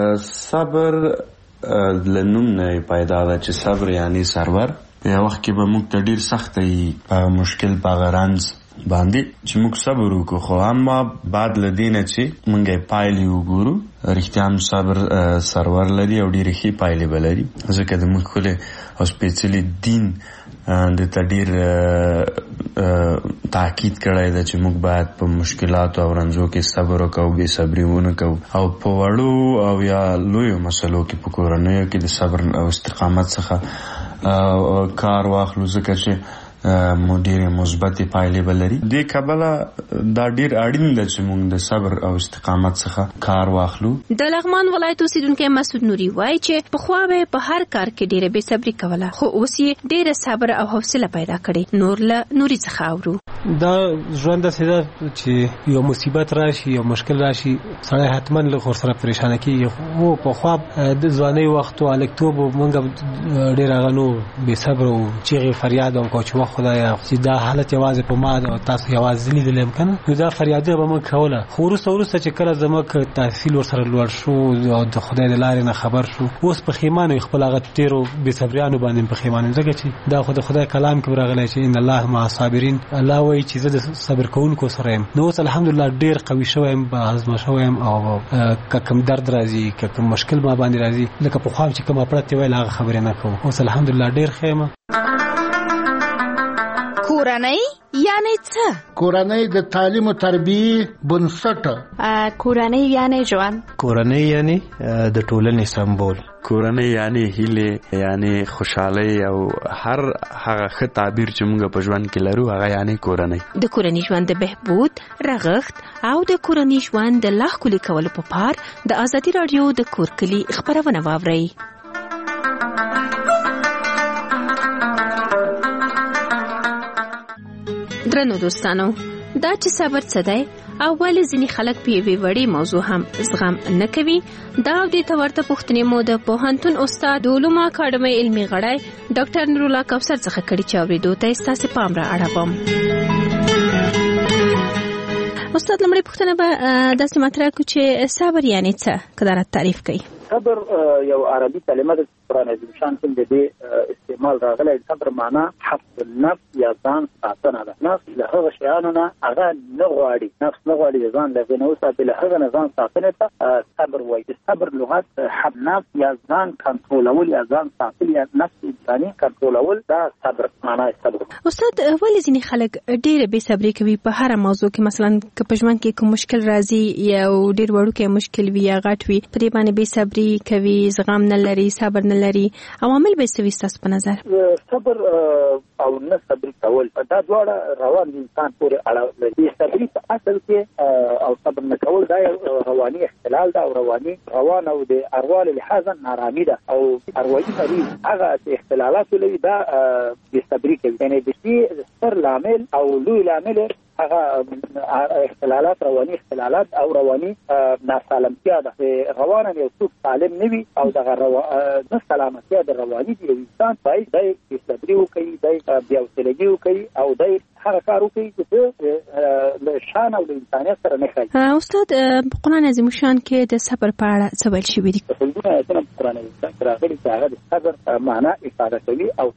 صبر له نوم نه پیدا ده چې صبر یعنی سرور. په یو وخت کې به موږ ته ډېر سخته وي په مشکل په غرنز باندې چې موږ صبر وکړو، خو اما بعد له دې نه چې موږ یې پایلې وګورو رښتیا هم صبر سرور لري او ډېرې ښې پایلې به لري. ځکه د موږ ښکلی او سپېڅلي دین دته ډېر تاکید کړی ده چې موږ باید په مشکلاتو او رنځو کې صبر وکړو، بې صبري ونه کوو او په وړو او یا لویو مسلو کې په کورنیو کې د صبر او استقامت څخه کار واخلو، ځکه چې ډېرې مثبتې پایلې به لري. دې کبله دا ډېر اړین ده چې موږ د صبر او استقامت څخه کار واخلو. د لغمان ولایت اوسیدونکی مسعود نوري وایي چې پخوا به په هر کار کې ډېره بې صبري کوله، خو اوس یې ډېره صبر او حوصله پیدا کړې. نور له نوري څخه اورو: دا ژوند داسې ده چې یو مصیبت راشي، یو مشکل راشي، سړی حتما له ورسره پریشانه کېږي. خو پخوا د ځوانۍ وخت او هلکتوب موږ ډېر هغه نو بې صبره وو، چیغې فریاد هم کوو چې خدایا چې دا حالت یوازې په ما ده او تاسو یوازې لیدلی یم که نه، نو دا فریادونه به موږ کوله. خو وروسته چې کله زموږ تحصیل ورسره لوړ شو او د خدای د لارې نه خبر شو، اوس پښیمانه یو خپل هغه تېرو بې صبریانو باندې پښیمانه یم، ځکه چې دا خو د خدای کلام کې راغلی چې ان الله مع الصابرین، الله وایي چې زه د صبر کوونکو سره یم. نو اوس الحمدلله ډیر قوي شوی یم، آزما شوی یم، او که کوم درد راځي، که کوم مشکل ما باندې راځي، لکه پخوا چې کومه پړتې ویل هغه خبرې نه کوم. اوس الحمدلله ډیر ښه یم. کورنۍ یعنی څه؟ کورنۍ د تعلیم او تربیه بنسټ. کورنۍ یعنی ژوند. کورنۍ یعنی د ټولنې سمبول. کورنۍ یعنی هیله، یعنی خوشحالي، او هر هغه ښه تعبیر چې موږ په ژوند کې لرو هغه یعنی کورنۍ. د کورنۍ ژوند د بهبود، رغښت او د کورنۍ ژوند د لا ښکلي کولو په پار د ازادي راډیو د کور کلي خبرونه واورئ. درنو دوستانو، دا چې صبر څه دی او ولې ځینې خلک په یوې وړې موضوع هم زغم نه کوي، دا او دې ته ورته پوښتنې مو د پوهنتون استاد د علومو اکاډمۍ علمي غړی ډاکټر نورالله کوثر څخه کړي چې اورېدو ته یې ستاسې پام را اړوم. استاد، لومړۍ پوښتنه به داسې مطرح کړو چې صبر یعنې څه، که دا راته تعریف کړئ. صبر یو عربي کلمه ده چې قرآن عظیم شان کې د دې استعمال راغلی. صبر معنا حفظ النفس یا ځان ساتنه ده. نفس له هغه شیانو نه هغه نه غواړي، نفس نه غواړي د ځان له هغې نه وساتي، له هغه نه ځان ساتنې ته صبر وایي. د صبر لغت حفظ نفس یا ځان کنټرولول یا ځان ساتل یا نفس انساني کنټرولول، دا صبر معنا صبر. استاد، ولې ځینې خلک ډېره بې صبري کوي په هره موضوع کې؟ مثلا که په ژوند کې کوم مشکل راځي، یو ډېر وړوکی مشکل وي یا غټ وي، په دې باندې بې صبري کوي، زغم نه لري، صبر نه لري. عوامل به څه وي ستاسو په نظر؟ صبر او نه صبر کول دا دواړه روان انسان پورې اړه لري. صبري په اصل کې او صبر نه کول دا رواني اختلال ده، او روان او د اروال لحاظا نارامي ده، او اروايي مریض هغه اختلالات لري، دا بې صبري کوي. یعنی د دې ستر لامل او لوی لامل هغه اختلالات، رواني اختلالات او رواني ناسالمتیا ده. روانه یو څوک سالم نه وي او دغه نه سلامتیا د رواني دی انسان باید د صبري وکړي، د بیا حوصلګي وکړي، او د هغه کار وکړي چې د شان او د انسانیت سره نه کوي. استاد، په قرآن عظیم شان کې د صبر په اړه څه ویل شوي دي؟ په قرآن عظیم شان کې راغلي چې هغه د صبر معنا افاده کوي او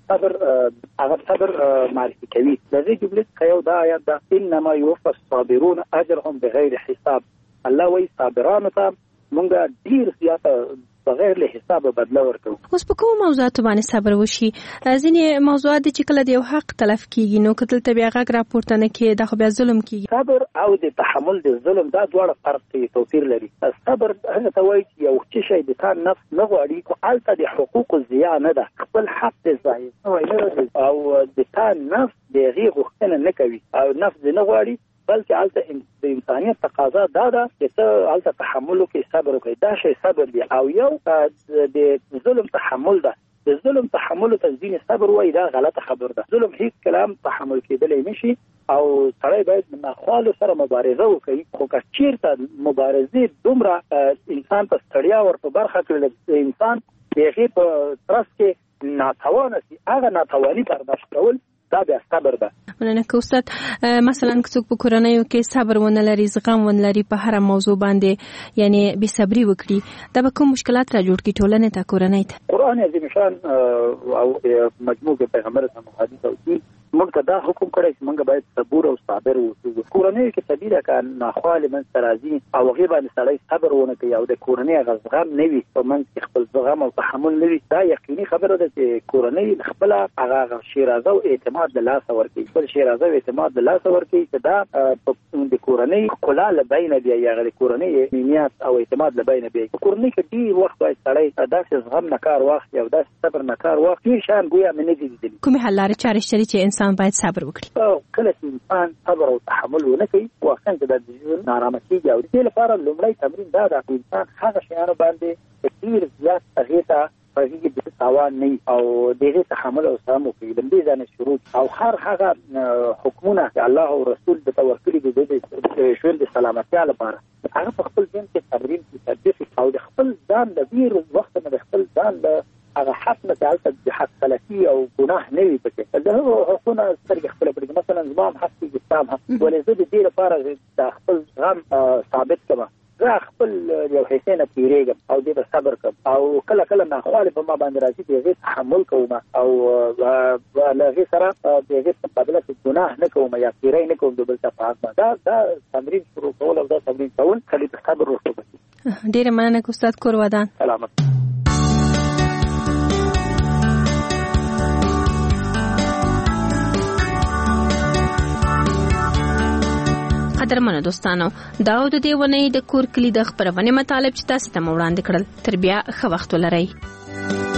صبر معرفي کوي. د دې جملې څخه یو دا آیات ده: انما يوفى الصابرون اجرهم بغیر حساب. الله وایي صابرانو ته مونږ ډیر زیاته بغیر له حساب بدله ورکوو. اوس په کومو موضوعاتو باندې صبر وشي؟ ځینې موضوعات چې کله د یو حق تلف کیږي، نو که دلته بیا غږ راپورته نه کړي، دا خو بیا ظلم کیږي. صبر او د تحمل د ظلم دا دواړه فرق کوي، توپیر لري. صبر هغه ته وایي چې یو څه شی د تا نفس نه غواړي، خو هلته د حقوقو ضیاع نه ده، خپل حق دې ضایع نه، او د تا نفس د هغې غوښتنه نه کوي او نفس دې نه غواړي، بلکې هلته د انسانیت تقاضا دا ده چې ته هلته تحمل وکړې، صبر وکړې. دا شی صبر دی. او یو د ظلم تحمل ده. د ظلم تحمل ته ځینې صبر وایي، دا غلطه خبر ده. ظلم هیڅ کلام تحمل کېدلی نشي، او سړی باید د ناخوالو سره مبارزه وکړي. خو که چېرته مبارزې دومره انسان ته ستړیا ور په برخه کړي، انسان د هغې په ترڅ کې ناتوانه شي، هغه ناتواني برداشت کول دا بیا صبر ده. مننه. که استاد مثلا که څوک په کورنیو کې صبر ونه لري، زغم ونه لري، په هره موضوع باندې یعنی بې صبري وکړي، دا به کوم مشکلات را جوړ کړي ټولنې ته، کورنۍ ته؟ قرآن عظیم شان او مجموع پیغمبر محمد صلی موږ ته دا حکم کړی چې موږ باید صبور او صابر اوسو. کورنۍ کې طبیعي که ناخوالې منځته راځي او هغې باندې سړی صبر ونه کوي او د کورنۍ هغه زغم نه وي، په منځ کې خپل زغم او تحمل نه وي، دا یقیني خبره ده چې کورنۍ خپله هغه شیرازه او اعتماد له لاسه ورکوي، خپل شیرازه او اعتماد له لاسه ورکوي، چې دا د کورنۍ ښکلا له بینه بیایي، هغه د کورنۍ امنیت او اعتماد له بینه بیایي. په کورنۍ کې ډېر وخت باید سړی داسې زغم نه کار واخلي او داسې صبر نه کار واخلي، ډېر شیان ګویا مې نه دي لیدلي. کومې حل لارې چارې شته چې انسان باید صبر وکړي؟ کله چې انسان صبر او تحمل ونه کوي، واقعا چې د ژوند نارامه کېږي. او د دې لپاره لومړی تمرین دا ده چې انسان هغه شیانو باندې ډېر زیات هغې ته هغې د تاوان نه او د هغې تحمل او زغم وکړي. له دې ځایه شروع او هغه حکمونه چې الله او رسول درته ورکړي دي د ژوند د سلامتیا لپاره، هغه په خپل ژوند کې تمرین کړي، تطبیق کړي، او د خپل ځان د ډېر وخت نه د خپل ځان د هغه حق نه چې هلته د حق غلطي او ګناه نه وي پکې، د هغو حقونه سترګې خپله پرېږدي. مثلا زما هم حق کېږي، ستا هم حق، ولې زه د دې لپاره د خپل زغم ثابت کړم زه خپل یو حصے نه تیریږم او دې په صبر کوم او کله کله ناخواله په ما باندې راځي دې تحمل کوم او له سره دې په بدله کې ګناه نه کوم یا تیری نه کوم د بل څه په حق دا تمرین شروع کول او دا تمرین کول خالي په صبر وروسته ډیره مننه استاد کور ودان. سلامت. قدرمنو دوستانو دا د دې ونې د کور کلی د خبرونه مطالب چې تاسو ته وړاندې کړل تر بیا ښه وخت ولرئ.